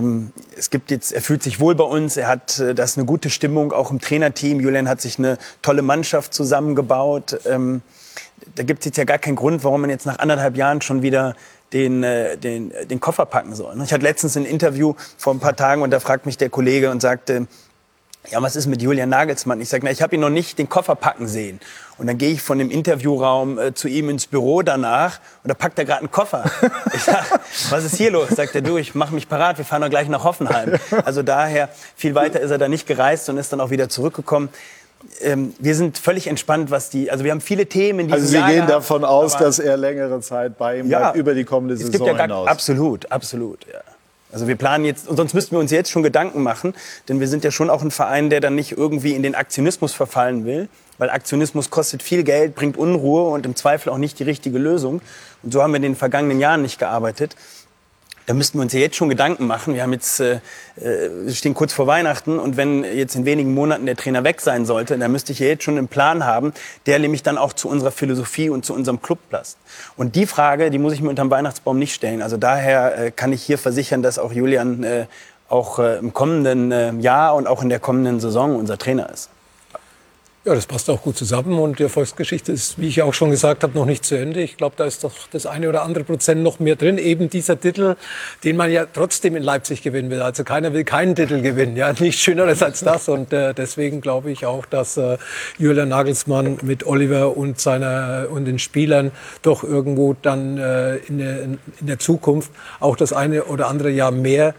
Er fühlt sich wohl bei uns. Das ist eine gute Stimmung, auch im Trainerteam. Julian hat sich eine tolle Mannschaft zusammengebaut. Da gibt es jetzt ja gar keinen Grund, warum man jetzt nach 1,5 Jahren schon wieder den Koffer packen soll. Ich hatte letztens ein Interview vor ein paar Tagen und da fragt mich der Kollege und sagte, ja, was ist mit Julian Nagelsmann? Ich sage, ich habe ihn noch nicht den Koffer packen sehen. Und dann gehe ich von dem Interviewraum zu ihm ins Büro danach und da packt er gerade einen Koffer. Ich sage, was ist hier los? Sagt er, du, ich mache mich parat, wir fahren doch gleich nach Hoffenheim. Also daher, viel weiter ist er da nicht gereist und ist dann auch wieder zurückgekommen. Wir sind völlig entspannt, also wir haben viele Themen in diesem Jahr. Also Sie gehen davon aus, dass er längere Zeit bei ihm bleibt, über die kommende Saison hinaus. Absolut. Ja. Also wir planen jetzt, und sonst müssten wir uns jetzt schon Gedanken machen, denn wir sind ja schon auch ein Verein, der dann nicht irgendwie in den Aktionismus verfallen will, weil Aktionismus kostet viel Geld, bringt Unruhe und im Zweifel auch nicht die richtige Lösung. Und so haben wir in den vergangenen Jahren nicht gearbeitet. Da müssten wir uns ja jetzt schon Gedanken machen. Wir stehen kurz vor Weihnachten und wenn jetzt in wenigen Monaten der Trainer weg sein sollte, dann müsste ich ja jetzt schon einen Plan haben, der nämlich dann auch zu unserer Philosophie und zu unserem Club passt. Und die Frage, die muss ich mir unterm Weihnachtsbaum nicht stellen. Also daher kann ich hier versichern, dass auch Julian auch im kommenden Jahr und auch in der kommenden Saison unser Trainer ist. Ja, das passt auch gut zusammen und die Erfolgsgeschichte ist, wie ich auch schon gesagt habe, noch nicht zu Ende. Ich glaube, da ist doch das eine oder andere Prozent noch mehr drin. Eben dieser Titel, den man ja trotzdem in Leipzig gewinnen will. Also keiner will keinen Titel gewinnen, ja, nichts Schöneres als das. Und deswegen glaube ich auch, dass Julian Nagelsmann mit Oliver und den Spielern doch irgendwo dann in der Zukunft auch das eine oder andere Jahr mehr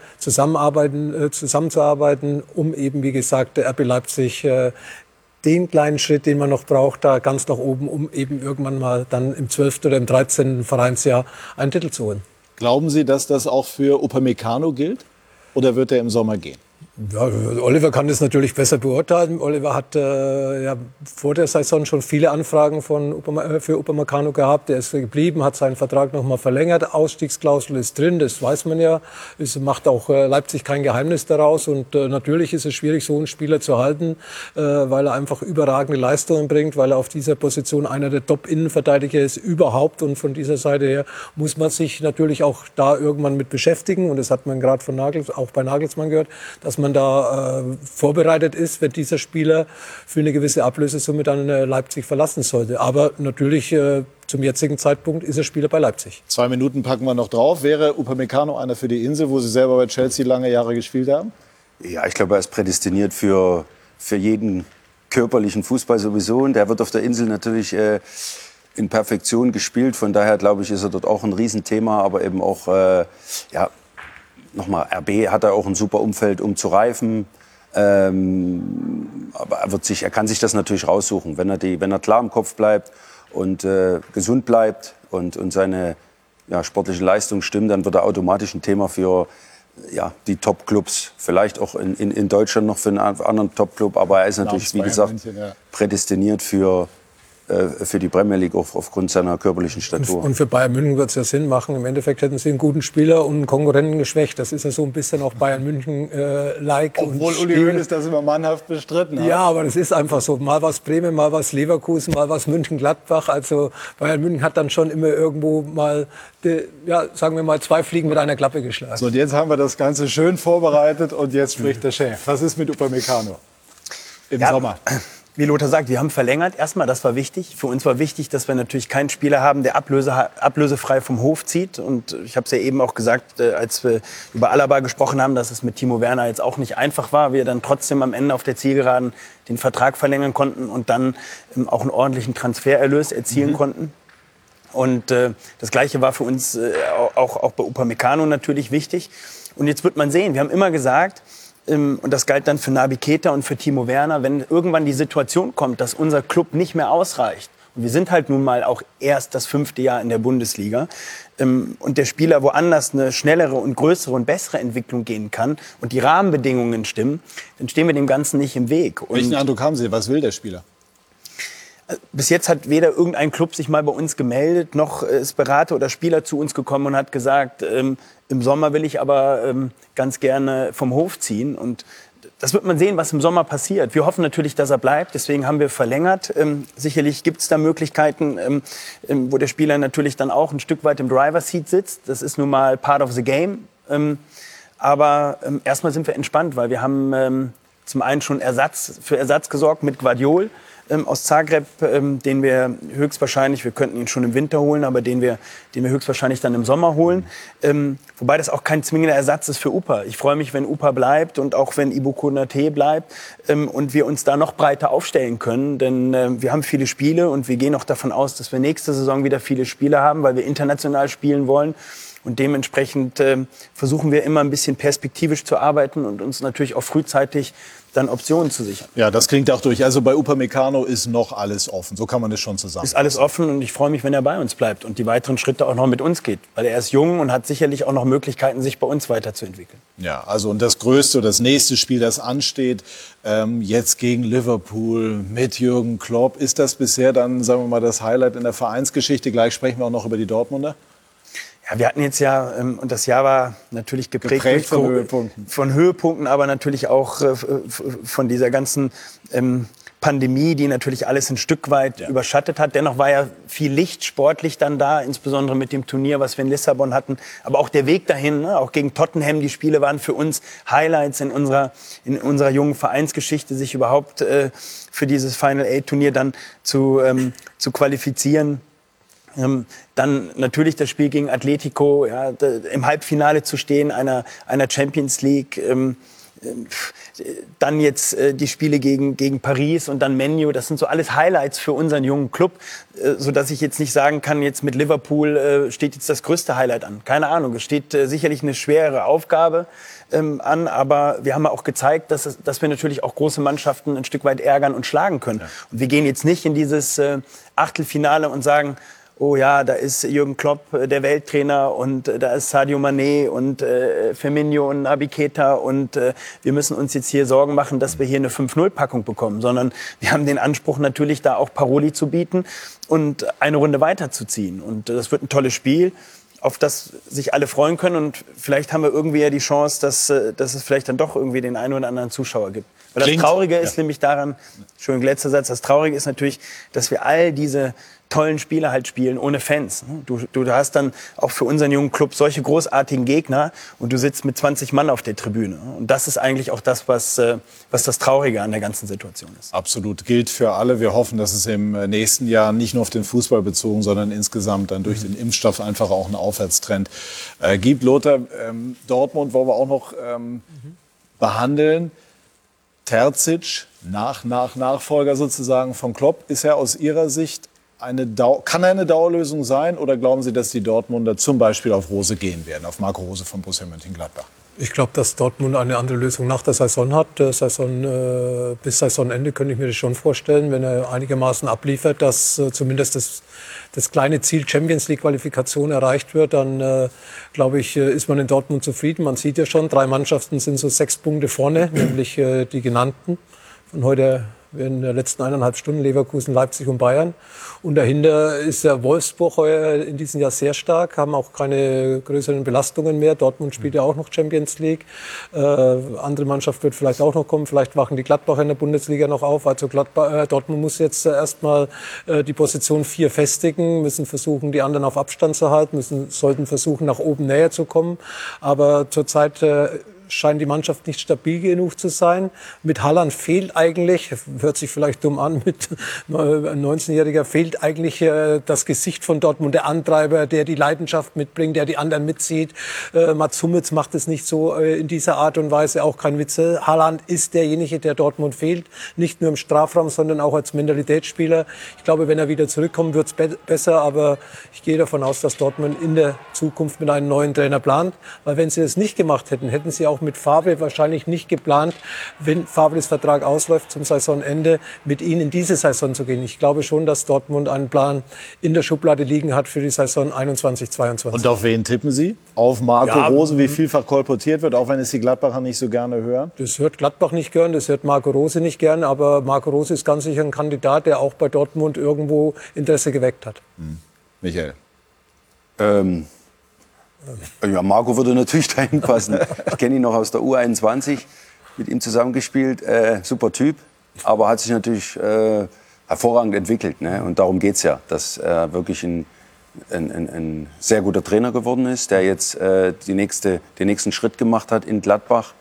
zusammenzuarbeiten, um eben, wie gesagt, der RB Leipzig den kleinen Schritt, den man noch braucht, da ganz nach oben, um eben irgendwann mal dann im 12. oder im 13. Vereinsjahr einen Titel zu holen. Glauben Sie, dass das auch für Upamecano gilt? Oder wird er im Sommer gehen? Ja, Oliver kann das natürlich besser beurteilen. Oliver hat vor der Saison schon viele Anfragen für Upamecano gehabt. Er ist geblieben, hat seinen Vertrag noch mal verlängert. Ausstiegsklausel ist drin, das weiß man ja. Es macht auch Leipzig kein Geheimnis daraus. Und natürlich ist es schwierig, so einen Spieler zu halten, weil er einfach überragende Leistungen bringt, weil er auf dieser Position einer der Top-Innenverteidiger ist überhaupt. Und von dieser Seite her muss man sich natürlich auch da irgendwann mit beschäftigen. Und das hat man gerade auch bei Nagelsmann gehört, dass man da vorbereitet ist, wenn dieser Spieler für eine gewisse Ablösesumme dann Leipzig verlassen sollte. Aber natürlich zum jetzigen Zeitpunkt ist er Spieler bei Leipzig. 2 Minuten packen wir noch drauf. Wäre Upamecano einer für die Insel, wo Sie selber bei Chelsea lange Jahre gespielt haben? Ja, ich glaube, er ist prädestiniert für jeden körperlichen Fußball sowieso. Und der wird auf der Insel natürlich in Perfektion gespielt. Von daher, glaube ich, ist er dort auch ein Riesenthema. Aber eben auch, nochmal, RB hat er auch ein super Umfeld, um zu reifen. Aber er kann sich das natürlich raussuchen, wenn er klar im Kopf bleibt und gesund bleibt und seine sportliche Leistung stimmt, dann wird er automatisch ein Thema für die Top-Clubs. Vielleicht auch in Deutschland noch für einen anderen Top-Club. Aber er ist natürlich, wie gesagt, prädestiniert für die Premier League aufgrund seiner körperlichen Statur. Und für Bayern München wird es ja Sinn machen. Im Endeffekt hätten sie einen guten Spieler und einen Konkurrenten geschwächt. Das ist ja so ein bisschen auch Bayern München-like. Obwohl Uli Hoeneß das immer mannhaft bestritten hat. Ja, aber das ist einfach so. Mal was Bremen, mal was Leverkusen, mal was München-Gladbach. Also Bayern München hat dann schon immer irgendwo mal, sagen wir mal, 2 Fliegen mit einer Klappe geschlagen. So, und jetzt haben wir das Ganze schön vorbereitet und jetzt spricht der Chef. Was ist mit Upamecano im Sommer? Wie Lothar sagt, wir haben verlängert. Erstmal, das war wichtig. Für uns war wichtig, dass wir natürlich keinen Spieler haben, der ablösefrei vom Hof zieht. Und ich habe es ja eben auch gesagt, als wir über Alaba gesprochen haben, dass es mit Timo Werner jetzt auch nicht einfach war. Wir dann trotzdem am Ende auf der Zielgeraden den Vertrag verlängern konnten und dann auch einen ordentlichen Transfererlös erzielen konnten. Und das Gleiche war für uns auch bei Upamecano natürlich wichtig. Und jetzt wird man sehen, wir haben immer gesagt, und das galt dann für Naby Keita und für Timo Werner, wenn irgendwann die Situation kommt, dass unser Club nicht mehr ausreicht, und wir sind halt nun mal auch erst das 5. Jahr in der Bundesliga, und der Spieler woanders eine schnellere und größere und bessere Entwicklung gehen kann und die Rahmenbedingungen stimmen, dann stehen wir dem Ganzen nicht im Weg. Welchen Eindruck haben Sie? Was will der Spieler? Bis jetzt hat weder irgendein Club sich mal bei uns gemeldet, noch ist Berater oder Spieler zu uns gekommen und hat gesagt, im Sommer will ich aber ganz gerne vom Hof ziehen. Und das wird man sehen, was im Sommer passiert. Wir hoffen natürlich, dass er bleibt. Deswegen haben wir verlängert. Sicherlich gibt es da Möglichkeiten, wo der Spieler natürlich dann auch ein Stück weit im Driver-Seat sitzt. Das ist nun mal part of the game. Aber erstmal sind wir entspannt, weil wir haben zum einen schon für Ersatz gesorgt mit Gvardiol aus Zagreb, den wir höchstwahrscheinlich, wir könnten ihn schon im Winter holen, aber den wir höchstwahrscheinlich dann im Sommer holen. Wobei das auch kein zwingender Ersatz ist für Upa. Ich freue mich, wenn Upa bleibt und auch wenn Ibou Konaté bleibt und wir uns da noch breiter aufstellen können. Denn wir haben viele Spiele und wir gehen auch davon aus, dass wir nächste Saison wieder viele Spiele haben, weil wir international spielen wollen. Und dementsprechend versuchen wir immer ein bisschen perspektivisch zu arbeiten und uns natürlich auch frühzeitig dann Optionen zu sichern. Ja, das klingt auch durch. Also bei Upamecano ist noch alles offen. So kann man es schon zusammen. Ist alles offen und ich freue mich, wenn er bei uns bleibt und die weiteren Schritte auch noch mit uns geht. Weil er ist jung und hat sicherlich auch noch Möglichkeiten, sich bei uns weiterzuentwickeln. Ja, also und das größte, das nächste Spiel, das ansteht, jetzt gegen Liverpool mit Jürgen Klopp. Ist das bisher dann, sagen wir mal, das Highlight in der Vereinsgeschichte? Gleich sprechen wir auch noch über die Dortmunder. Ja, wir hatten jetzt ja, und das Jahr war natürlich geprägt von Höhepunkten, aber natürlich auch von dieser ganzen Pandemie, die natürlich alles ein Stück weit überschattet hat. Dennoch war ja viel Licht sportlich dann da, insbesondere mit dem Turnier, was wir in Lissabon hatten. Aber auch der Weg dahin, ne? Auch gegen Tottenham, die Spiele waren für uns Highlights in unserer jungen Vereinsgeschichte, sich überhaupt für dieses Final-8-Turnier dann zu qualifizieren. Dann natürlich das Spiel gegen Atletico, ja, im Halbfinale zu stehen, einer Champions League. Dann jetzt die Spiele gegen Paris und dann Man U. Das sind so alles Highlights für unseren jungen Club, sodass ich jetzt nicht sagen kann, jetzt mit Liverpool steht jetzt das größte Highlight an. Keine Ahnung, es steht sicherlich eine schwere Aufgabe an, aber wir haben auch gezeigt, dass wir natürlich auch große Mannschaften ein Stück weit ärgern und schlagen können. Ja. Und wir gehen jetzt nicht in dieses Achtelfinale und sagen, oh ja, da ist Jürgen Klopp, der Welttrainer, und da ist Sadio Mané und Firmino und Naby Keita und wir müssen uns jetzt hier Sorgen machen, dass wir hier eine 5-0-Packung bekommen, sondern wir haben den Anspruch natürlich, da auch Paroli zu bieten und eine Runde weiterzuziehen. Und das wird ein tolles Spiel, auf das sich alle freuen können, und vielleicht haben wir irgendwie ja die Chance, dass es vielleicht dann doch irgendwie den einen oder anderen Zuschauer gibt. Weil das Traurige ist nämlich daran, Entschuldigung, letzter Satz, das Traurige ist natürlich, dass wir all diese tollen Spiele halt spielen ohne Fans. Du hast dann auch für unseren jungen Club solche großartigen Gegner und du sitzt mit 20 Mann auf der Tribüne. Und das ist eigentlich auch das, was das Traurige an der ganzen Situation ist. Absolut, gilt für alle. Wir hoffen, dass es im nächsten Jahr nicht nur auf den Fußball bezogen, sondern insgesamt dann durch den Impfstoff einfach auch einen Aufwärtstrend gibt. Lothar, Dortmund wollen wir auch noch behandeln. Terzic, Nachfolger sozusagen von Klopp, ist er aus Ihrer Sicht kann er eine Dauerlösung sein, oder glauben Sie, dass die Dortmunder zum Beispiel auf Rose gehen werden, auf Marco Rose von Borussia Mönchengladbach? Ich glaube, dass Dortmund eine andere Lösung nach der Saison hat. Bis Saisonende könnte ich mir das schon vorstellen, wenn er einigermaßen abliefert, dass zumindest das kleine Ziel Champions League Qualifikation erreicht wird. Dann, glaube ich, ist man in Dortmund zufrieden. Man sieht ja schon, 3 Mannschaften sind so 6 Punkte vorne, nämlich die genannten. Von heute in den letzten 1,5 Stunden Leverkusen, Leipzig und Bayern. Und dahinter ist ja Wolfsburg heuer in diesem Jahr sehr stark, haben auch keine größeren Belastungen mehr. Dortmund spielt ja auch noch Champions League. Andere Mannschaft wird vielleicht auch noch kommen. Vielleicht wachen die Gladbacher in der Bundesliga noch auf. Also Dortmund muss jetzt erstmal die Position 4 festigen, müssen versuchen, die anderen auf Abstand zu halten, sollten versuchen, nach oben näher zu kommen. Aber zurzeit scheint die Mannschaft nicht stabil genug zu sein. Mit Haaland fehlt eigentlich, hört sich vielleicht dumm an, mit ein 19-Jähriger fehlt eigentlich das Gesicht von Dortmund, der Antreiber, der die Leidenschaft mitbringt, der die anderen mitzieht. Mats Hummels macht es nicht so in dieser Art und Weise, auch kein Witze. Haaland ist derjenige, der Dortmund fehlt, nicht nur im Strafraum, sondern auch als Mentalitätsspieler. Ich glaube, wenn er wieder zurückkommt, wird es besser, aber ich gehe davon aus, dass Dortmund in der Zukunft mit einem neuen Trainer plant, weil wenn sie es nicht gemacht hätten, hätten sie auch mit Favre wahrscheinlich nicht geplant, wenn Favres Vertrag ausläuft zum Saisonende, mit ihnen in diese Saison zu gehen. Ich glaube schon, dass Dortmund einen Plan in der Schublade liegen hat für die Saison 21/22. Und auf wen tippen Sie? Auf Marco Rose, wie vielfach kolportiert wird, auch wenn es die Gladbacher nicht so gerne hören? Das hört Gladbach nicht gern, das hört Marco Rose nicht gern, aber Marco Rose ist ganz sicher ein Kandidat, der auch bei Dortmund irgendwo Interesse geweckt hat. Michael? Ja, Marco würde natürlich dahin passen. Ich kenne ihn noch aus der U21, mit ihm zusammengespielt. Super Typ, aber hat sich natürlich hervorragend entwickelt. Ne? Und darum geht es ja, dass er wirklich ein sehr guter Trainer geworden ist, der jetzt den nächsten Schritt gemacht hat in Gladbach,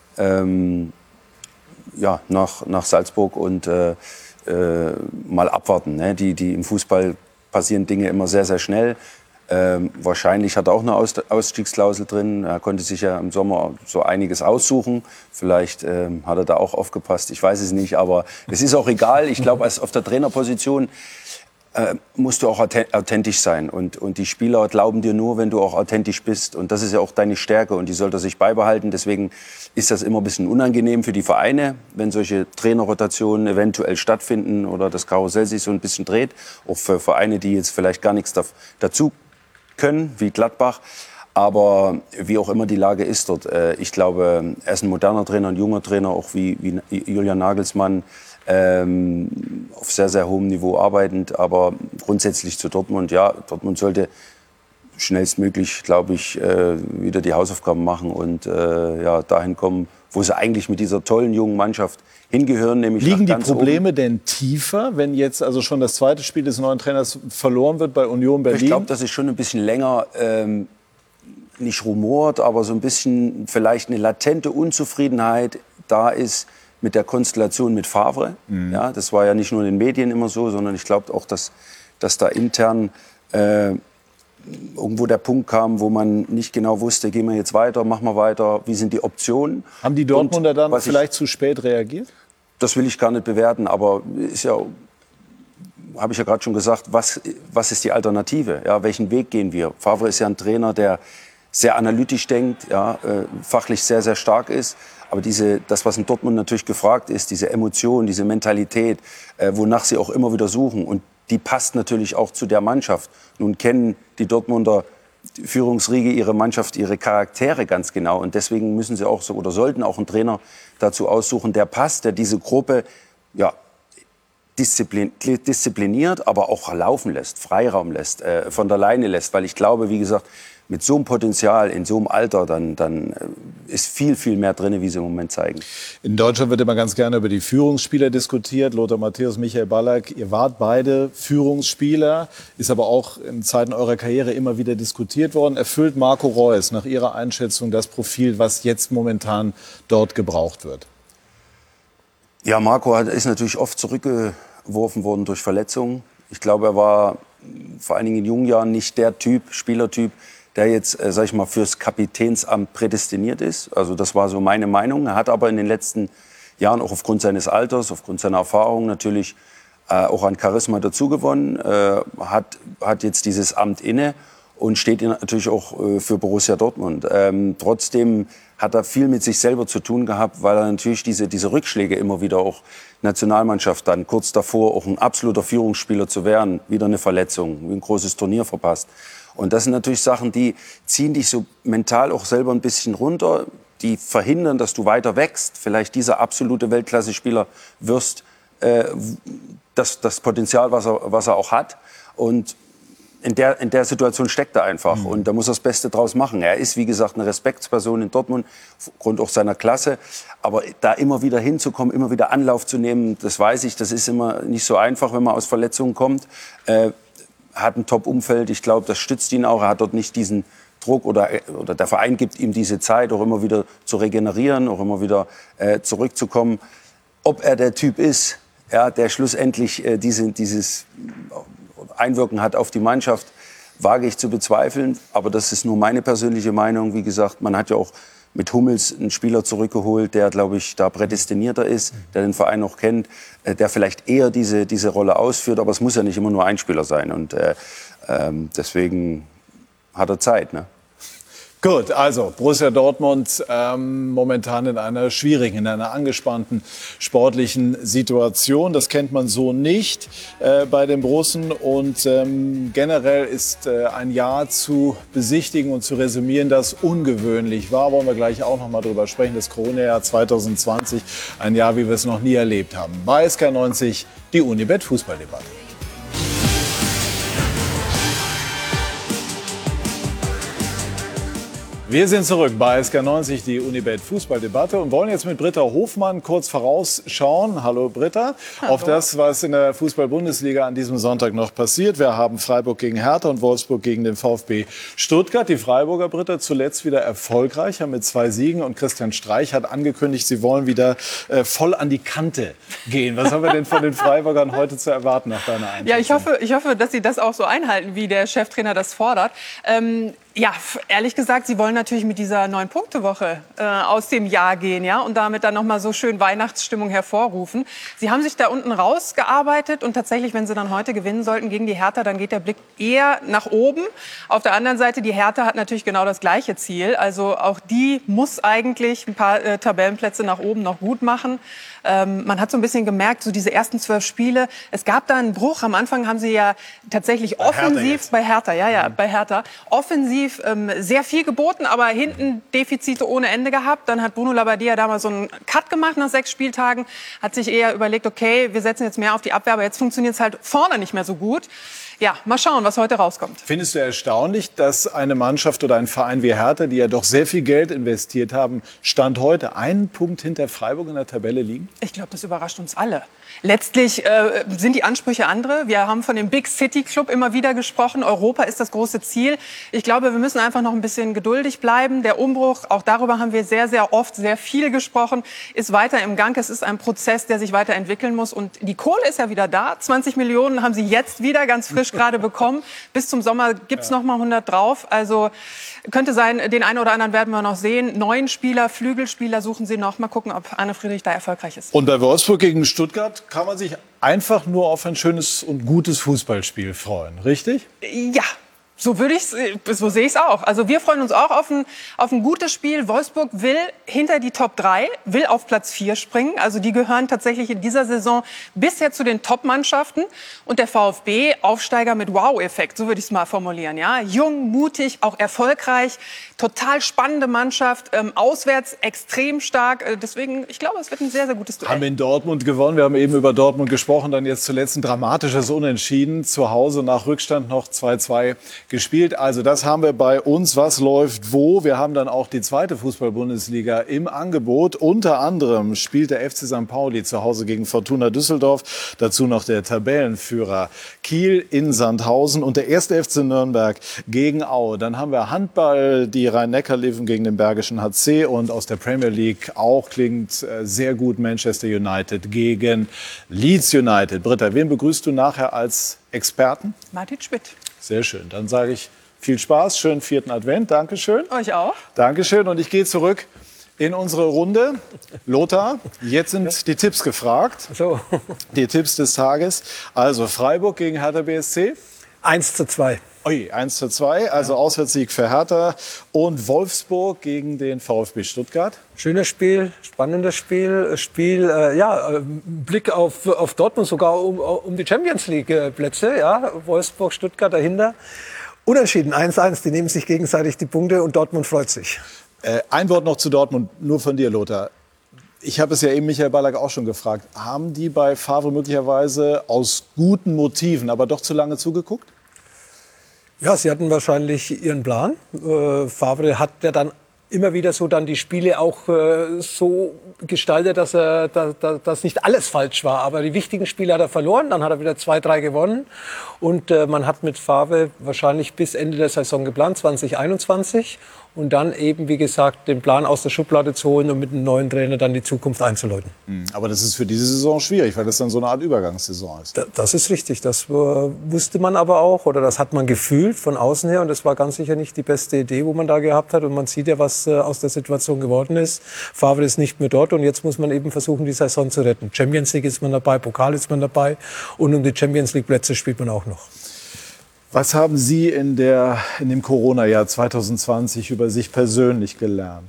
nach Salzburg, und mal abwarten. Ne? Die im Fußball passieren Dinge immer sehr, sehr schnell. Wahrscheinlich hat er auch eine Ausstiegsklausel drin. Er konnte sich ja im Sommer so einiges aussuchen. Vielleicht hat er da auch aufgepasst. Ich weiß es nicht, aber es ist auch egal. Ich glaube, auf der Trainerposition musst du auch authentisch sein. Und die Spieler glauben dir nur, wenn du auch authentisch bist. Und das ist ja auch deine Stärke, und die sollte er sich beibehalten. Deswegen ist das immer ein bisschen unangenehm für die Vereine, wenn solche Trainerrotationen eventuell stattfinden oder das Karussell sich so ein bisschen dreht. Auch für Vereine, die jetzt vielleicht gar nichts dazu können, wie Gladbach. Aber wie auch immer die Lage ist dort, ich glaube, er ist ein moderner Trainer, ein junger Trainer, auch wie Julian Nagelsmann, auf sehr, sehr hohem Niveau arbeitend. Aber grundsätzlich zu Dortmund, ja, Dortmund sollte schnellstmöglich, glaube ich, wieder die Hausaufgaben machen und dahin kommen, wo sie eigentlich mit dieser tollen jungen Mannschaft hingehören. Nämlich liegen die Probleme denn tiefer, wenn jetzt also schon das zweite Spiel des neuen Trainers verloren wird bei Union Berlin? Ich glaube, dass es schon ein bisschen länger nicht rumort, aber so ein bisschen vielleicht eine latente Unzufriedenheit da ist mit der Konstellation mit Favre. Ja, das war ja nicht nur in den Medien immer so, sondern ich glaube auch, dass da intern irgendwo der Punkt kam, wo man nicht genau wusste, gehen wir jetzt weiter, machen wir weiter, wie sind die Optionen. Haben die Dortmunder dann vielleicht zu spät reagiert? Das will ich gar nicht bewerten, aber ist ja, habe ich ja gerade schon gesagt, was ist die Alternative? Ja, welchen Weg gehen wir? Favre ist ja ein Trainer, der sehr analytisch denkt, ja, fachlich sehr, sehr stark ist. Aber das, was in Dortmund natürlich gefragt ist, diese Emotion, diese Mentalität, wonach sie auch immer wieder suchen. Und die passt natürlich auch zu der Mannschaft. Nun kennen die Dortmunder Führungsriege ihre Mannschaft, ihre Charaktere ganz genau. Und deswegen müssen sie auch so oder sollten auch einen Trainer dazu aussuchen, der passt, der diese Gruppe diszipliniert, aber auch laufen lässt, Freiraum lässt, von der Leine lässt. Weil ich glaube, wie gesagt, mit so einem Potenzial, in so einem Alter, dann ist viel, viel mehr drin, wie sie im Moment zeigen. In Deutschland wird immer ganz gerne über die Führungsspieler diskutiert. Lothar Matthäus, Michael Ballack, ihr wart beide Führungsspieler, ist aber auch in Zeiten eurer Karriere immer wieder diskutiert worden. Erfüllt Marco Reus nach Ihrer Einschätzung das Profil, was jetzt momentan dort gebraucht wird? Ja, Marco ist natürlich oft zurückgeworfen worden durch Verletzungen. Ich glaube, er war vor allen Dingen in jungen Jahren nicht der Spielertyp, der jetzt, sag ich mal, fürs Kapitänsamt prädestiniert ist. Also das war so meine Meinung. Er hat aber in den letzten Jahren auch aufgrund seines Alters, aufgrund seiner Erfahrung natürlich auch an Charisma dazugewonnen, hat jetzt dieses Amt inne und steht natürlich auch für Borussia Dortmund. Trotzdem hat er viel mit sich selber zu tun gehabt, weil er natürlich diese Rückschläge immer wieder auch Nationalmannschaft dann kurz davor auch ein absoluter Führungsspieler zu werden, wieder eine Verletzung, ein großes Turnier verpasst. Und das sind natürlich Sachen, die ziehen dich so mental auch selber ein bisschen runter, die verhindern, dass du weiter wächst, vielleicht dieser absolute Weltklasse-Spieler wirst, das Potenzial, was er auch hat. Und in der Situation steckt er einfach und da muss er das Beste draus machen. Er ist, wie gesagt, eine Respektsperson in Dortmund, aufgrund auch seiner Klasse. Aber da immer wieder hinzukommen, immer wieder Anlauf zu nehmen, das weiß ich, das ist immer nicht so einfach, wenn man aus Verletzungen kommt. Hat ein Top-Umfeld, ich glaube, das stützt ihn auch. Er hat dort nicht diesen Druck oder der Verein gibt ihm diese Zeit, auch immer wieder zu regenerieren, auch immer wieder zurückzukommen. Ob er der Typ ist, ja, der schlussendlich dieses Einwirken hat auf die Mannschaft, wage ich zu bezweifeln. Aber das ist nur meine persönliche Meinung. Wie gesagt, man hat ja auch mit Hummels einen Spieler zurückgeholt, der, glaube ich, da prädestinierter ist, der den Verein auch kennt, der vielleicht eher diese Rolle ausführt. Aber es muss ja nicht immer nur ein Spieler sein. Und deswegen hat er Zeit, ne? Gut, also Borussia Dortmund momentan in einer schwierigen, in einer angespannten sportlichen Situation. Das kennt man so nicht bei den Borussen. Und generell ist ein Jahr zu besichtigen und zu resümieren, das ungewöhnlich war. Wollen wir gleich auch noch mal drüber sprechen. Das Corona-Jahr 2020, ein Jahr, wie wir es noch nie erlebt haben. Bei SK90 die Unibet Fußballdebatte. Wir sind zurück bei SK90, die Unibet Fußballdebatte und wollen jetzt mit Britta Hofmann kurz vorausschauen. Hallo Britta, hallo. Auf das, was in der Fußball-Bundesliga an diesem Sonntag noch passiert. Wir haben Freiburg gegen Hertha und Wolfsburg gegen den VfB Stuttgart. Die Freiburger, Britta, zuletzt wieder erfolgreicher mit 2 Siegen und Christian Streich hat angekündigt, sie wollen wieder voll an die Kante gehen. Was haben wir denn von den Freiburgern heute zu erwarten nach deiner Einschätzung? Ja, ich hoffe, dass sie das auch so einhalten, wie der Cheftrainer das fordert. Ja, ehrlich gesagt, sie wollen natürlich mit dieser 9-Punkte-Woche aus dem Jahr gehen, ja, und damit dann noch mal so schön Weihnachtsstimmung hervorrufen. Sie haben sich da unten rausgearbeitet und tatsächlich, wenn sie dann heute gewinnen sollten gegen die Hertha, dann geht der Blick eher nach oben. Auf der anderen Seite, die Hertha hat natürlich genau das gleiche Ziel. Also auch die muss eigentlich ein paar Tabellenplätze nach oben noch gut machen. Man hat so ein bisschen gemerkt, so diese ersten 12 Spiele, es gab da einen Bruch. Am Anfang haben sie ja tatsächlich offensiv, bei Hertha, offensiv sehr viel geboten, aber hinten Defizite ohne Ende gehabt. Dann hat Bruno Labbadia damals so einen Cut gemacht nach 6 Spieltagen, hat sich eher überlegt, okay, wir setzen jetzt mehr auf die Abwehr, aber jetzt funktioniert es halt vorne nicht mehr so gut. Ja, mal schauen, was heute rauskommt. Findest du erstaunlich, dass eine Mannschaft oder ein Verein wie Hertha, die ja doch sehr viel Geld investiert haben, Stand heute einen Punkt hinter Freiburg in der Tabelle liegen? Ich glaube, das überrascht uns alle. Letztlich sind die Ansprüche andere. Wir haben von dem Big City Club immer wieder gesprochen. Europa ist das große Ziel. Ich glaube, wir müssen einfach noch ein bisschen geduldig bleiben. Der Umbruch, auch darüber haben wir sehr, sehr oft sehr viel gesprochen, ist weiter im Gang. Es ist ein Prozess, der sich weiterentwickeln muss. Und die Kohle ist ja wieder da. 20 Millionen haben sie jetzt wieder ganz frisch gerade bekommen. Bis zum Sommer gibt's noch mal 100 drauf. Also könnte sein, den einen oder anderen werden wir noch sehen. 9 Spieler, Flügelspieler suchen sie noch. Mal gucken, ob Arne Friedrich da erfolgreich ist. Und bei Wolfsburg gegen Stuttgart kann man sich einfach nur auf ein schönes und gutes Fußballspiel freuen, richtig? Ja. So sehe ich es auch. Also wir freuen uns auch auf ein gutes Spiel. Wolfsburg will hinter die Top 3, will auf Platz 4 springen. Also die gehören tatsächlich in dieser Saison bisher zu den Top-Mannschaften. Und der VfB, Aufsteiger mit Wow-Effekt, so würde ich es mal formulieren. Ja? Jung, mutig, auch erfolgreich, total spannende Mannschaft, auswärts extrem stark. Deswegen, ich glaube, es wird ein sehr, sehr gutes Duell. Haben in Dortmund gewonnen. Wir haben eben über Dortmund gesprochen. Dann jetzt zuletzt ein dramatisches Unentschieden. Zu Hause nach Rückstand noch 2-2 gespielt. Also das haben wir bei uns. Was läuft wo? Wir haben dann auch die zweite Fußball-Bundesliga im Angebot. Unter anderem spielt der FC St. Pauli zu Hause gegen Fortuna Düsseldorf. Dazu noch der Tabellenführer Kiel in Sandhausen und der erste FC Nürnberg gegen Aue. Dann haben wir Handball, die Rhein-Neckar-Löwen gegen den Bergischen HC und aus der Premier League auch klingt sehr gut Manchester United gegen Leeds United. Britta, wen begrüßt du nachher als Experten? Martin Schmidt. Sehr schön. Dann sage ich viel Spaß, schönen 4. Advent. Dankeschön. Euch auch. Dankeschön. Und ich gehe zurück in unsere Runde. Lothar, jetzt sind die Tipps gefragt. So. Die Tipps des Tages. Also Freiburg gegen Hertha BSC. 1:2. Ui, 1:2, also Auswärtssieg für Hertha. Und Wolfsburg gegen den VfB Stuttgart. Schönes Spiel, spannendes Spiel. Blick auf Dortmund sogar um die Champions League Plätze. Ja, Wolfsburg, Stuttgart dahinter. Unentschieden, 1:1. Die nehmen sich gegenseitig die Punkte und Dortmund freut sich. Ein Wort noch zu Dortmund, nur von dir, Lothar. Ich habe es ja eben Michael Ballack auch schon gefragt. Haben die bei Favre möglicherweise aus guten Motiven, aber doch zu lange zugeguckt? Ja, sie hatten wahrscheinlich ihren Plan. Favre hat ja dann immer wieder so dann die Spiele auch so gestaltet, dass nicht alles falsch war. Aber die wichtigen Spiele hat er verloren, dann hat er wieder 2, 3 gewonnen. Und man hat mit Favre wahrscheinlich bis Ende der Saison geplant, 2021. Und dann eben, wie gesagt, den Plan aus der Schublade zu holen und mit einem neuen Trainer dann die Zukunft einzuläuten. Aber das ist für diese Saison schwierig, weil das dann so eine Art Übergangssaison ist. Das ist richtig. Das wusste man aber auch oder das hat man gefühlt von außen her. Und das war ganz sicher nicht die beste Idee, wo man da gehabt hat. Und man sieht ja, was aus der Situation geworden ist. Favre ist nicht mehr dort und jetzt muss man eben versuchen, die Saison zu retten. Champions League ist man dabei, Pokal ist man dabei und um die Champions League Plätze spielt man auch noch. Was haben Sie in dem Corona-Jahr 2020 über sich persönlich gelernt?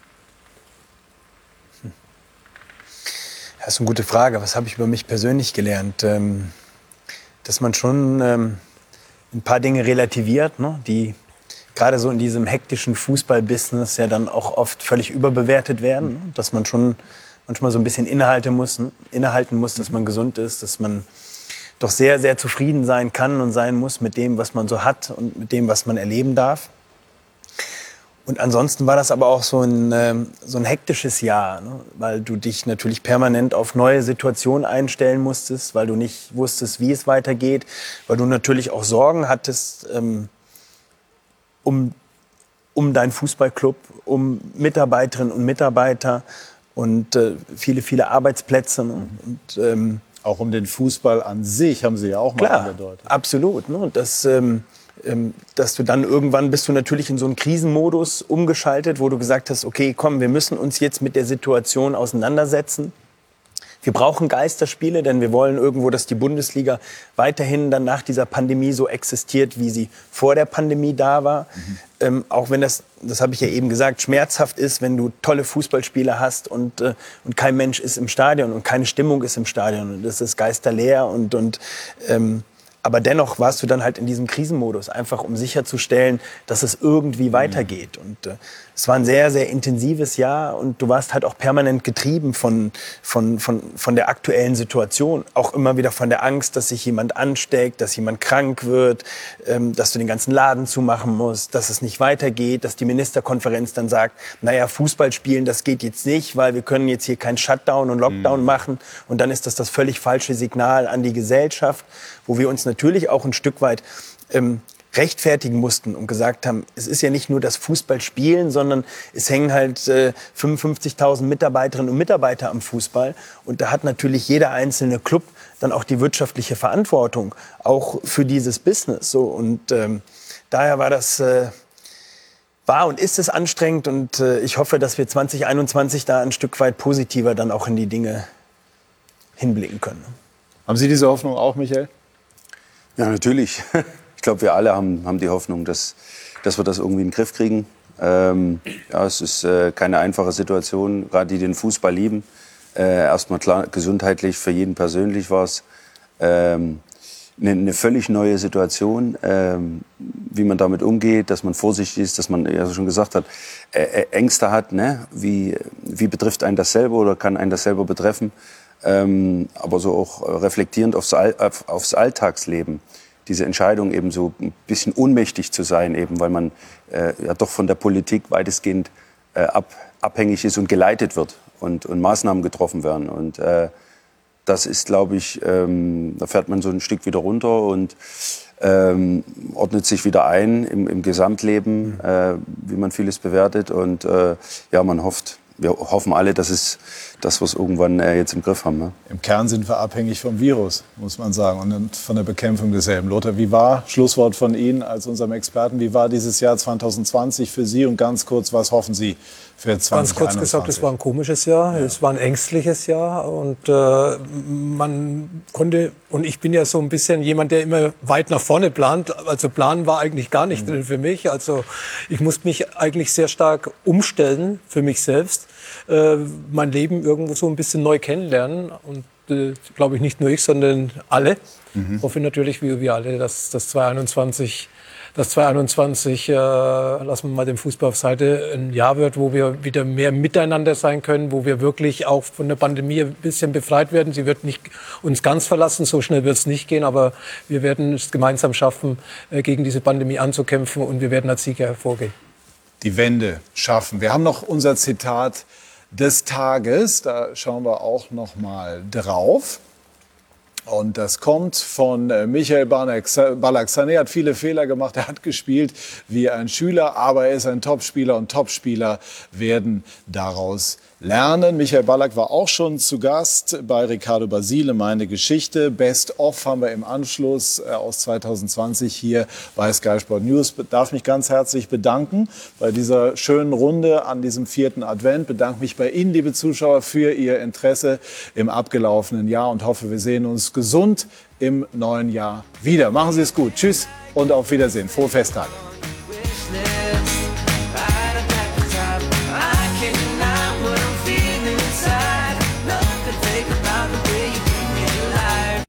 Das ist eine gute Frage. Was habe ich über mich persönlich gelernt? Dass man schon ein paar Dinge relativiert, ne? Die gerade so in diesem hektischen Fußballbusiness ja dann auch oft völlig überbewertet werden. Ne? Dass man schon manchmal so ein bisschen innehalten muss, dass man gesund ist, dass man doch sehr, sehr zufrieden sein kann und sein muss mit dem, was man so hat und mit dem, was man erleben darf. Und ansonsten war das aber auch so ein hektisches Jahr, ne? Weil du dich natürlich permanent auf neue Situationen einstellen musstest, weil du nicht wusstest, wie es weitergeht, weil du natürlich auch Sorgen hattest um deinen Fußballclub, um Mitarbeiterinnen und Mitarbeiter und viele, viele Arbeitsplätze. Ne? Und, auch um den Fußball an sich haben Sie ja auch mal angedeutet. Absolut. Ne? Und dass du dann irgendwann bist du natürlich in so einen Krisenmodus umgeschaltet, wo du gesagt hast, okay, komm, wir müssen uns jetzt mit der Situation auseinandersetzen. Wir brauchen Geisterspiele, denn wir wollen irgendwo, dass die Bundesliga weiterhin dann nach dieser Pandemie so existiert, wie sie vor der Pandemie da war. Auch wenn das habe ich ja eben gesagt, schmerzhaft ist, wenn du tolle Fußballspieler hast und kein Mensch ist im Stadion und keine Stimmung ist im Stadion und es ist geisterleer aber dennoch warst du dann halt in diesem Krisenmodus, einfach um sicherzustellen, dass es irgendwie weitergeht. Und es war ein sehr, sehr intensives Jahr und du warst halt auch permanent getrieben von der aktuellen Situation. Auch immer wieder von der Angst, dass sich jemand ansteckt, dass jemand krank wird, dass du den ganzen Laden zumachen musst, dass es nicht weitergeht, dass die Ministerkonferenz dann sagt, naja, Fußball spielen, das geht jetzt nicht, weil wir können jetzt hier keinen Shutdown und Lockdown machen. Und dann ist das völlig falsche Signal an die Gesellschaft, wo wir uns natürlich auch ein Stück weit rechtfertigen mussten und gesagt haben, es ist ja nicht nur das Fußballspielen, sondern es hängen halt 55.000 Mitarbeiterinnen und Mitarbeiter am Fußball. Und da hat natürlich jeder einzelne Club dann auch die wirtschaftliche Verantwortung, auch für dieses Business. So. Und daher war und ist es anstrengend. Und ich hoffe, dass wir 2021 da ein Stück weit positiver dann auch in die Dinge hinblicken können. Haben Sie diese Hoffnung auch, Michael? Ja, natürlich. ich glaube, wir alle haben die Hoffnung, dass wir das irgendwie in den Griff kriegen. Ja, es ist keine einfache Situation, gerade die den Fußball lieben. Erstmal klar, gesundheitlich, für jeden persönlich war es eine völlig neue Situation, wie man damit umgeht, dass man vorsichtig ist, dass man, ja schon gesagt hat, Ängste hat, ne? Wie betrifft einen das selber oder kann einen das selber betreffen, aber so auch reflektierend aufs Alltagsleben. Diese Entscheidung eben so ein bisschen ohnmächtig zu sein, eben, weil man ja doch von der Politik weitestgehend abhängig ist und geleitet wird und Maßnahmen getroffen werden. Und das ist, glaube ich, da fährt man so ein Stück wieder runter und ordnet sich wieder ein im Gesamtleben, wie man vieles bewertet. Und ja, wir hoffen alle, dass wir es irgendwann jetzt im Griff haben. Ne? Im Kern sind wir abhängig vom Virus, muss man sagen, und von der Bekämpfung desselben. Lothar, wie war, Schlusswort von Ihnen als unserem Experten, wie war dieses Jahr 2020 für Sie? Und ganz kurz, was hoffen Sie für 2021? Ganz kurz gesagt, es war ein komisches Jahr, es war ein ängstliches Jahr. Und man konnte, und ich bin ja so ein bisschen jemand, der immer weit nach vorne plant. Also planen war eigentlich gar nicht drin für mich. Also ich musste mich eigentlich sehr stark umstellen für mich selbst. Mein Leben irgendwo so ein bisschen neu kennenlernen. Und glaube ich, nicht nur ich, sondern alle. Ich hoffe natürlich, wie wir alle, dass das 2021, lassen wir mal den Fußball auf Seite, ein Jahr wird, wo wir wieder mehr miteinander sein können, wo wir wirklich auch von der Pandemie ein bisschen befreit werden. Sie wird nicht uns ganz verlassen, so schnell wird es nicht gehen, aber wir werden es gemeinsam schaffen, gegen diese Pandemie anzukämpfen und wir werden als Sieger hervorgehen. Die Wende schaffen. Wir haben noch unser Zitat des Tages, da schauen wir auch noch mal drauf. Und das kommt von Michael Ballack. Sané hat viele Fehler gemacht, er hat gespielt wie ein Schüler, aber er ist ein Topspieler und Topspieler werden daraus lernen. Michael Ballack war auch schon zu Gast bei Riccardo Basile, meine Geschichte. Best of haben wir im Anschluss aus 2020 hier bei Sky Sport News. Ich darf mich ganz herzlich bedanken bei dieser schönen Runde an diesem 4. Advent. Bedanke mich bei Ihnen, liebe Zuschauer, für Ihr Interesse im abgelaufenen Jahr und hoffe, wir sehen uns gesund im neuen Jahr wieder. Machen Sie es gut. Tschüss und auf Wiedersehen. Frohe Festtage.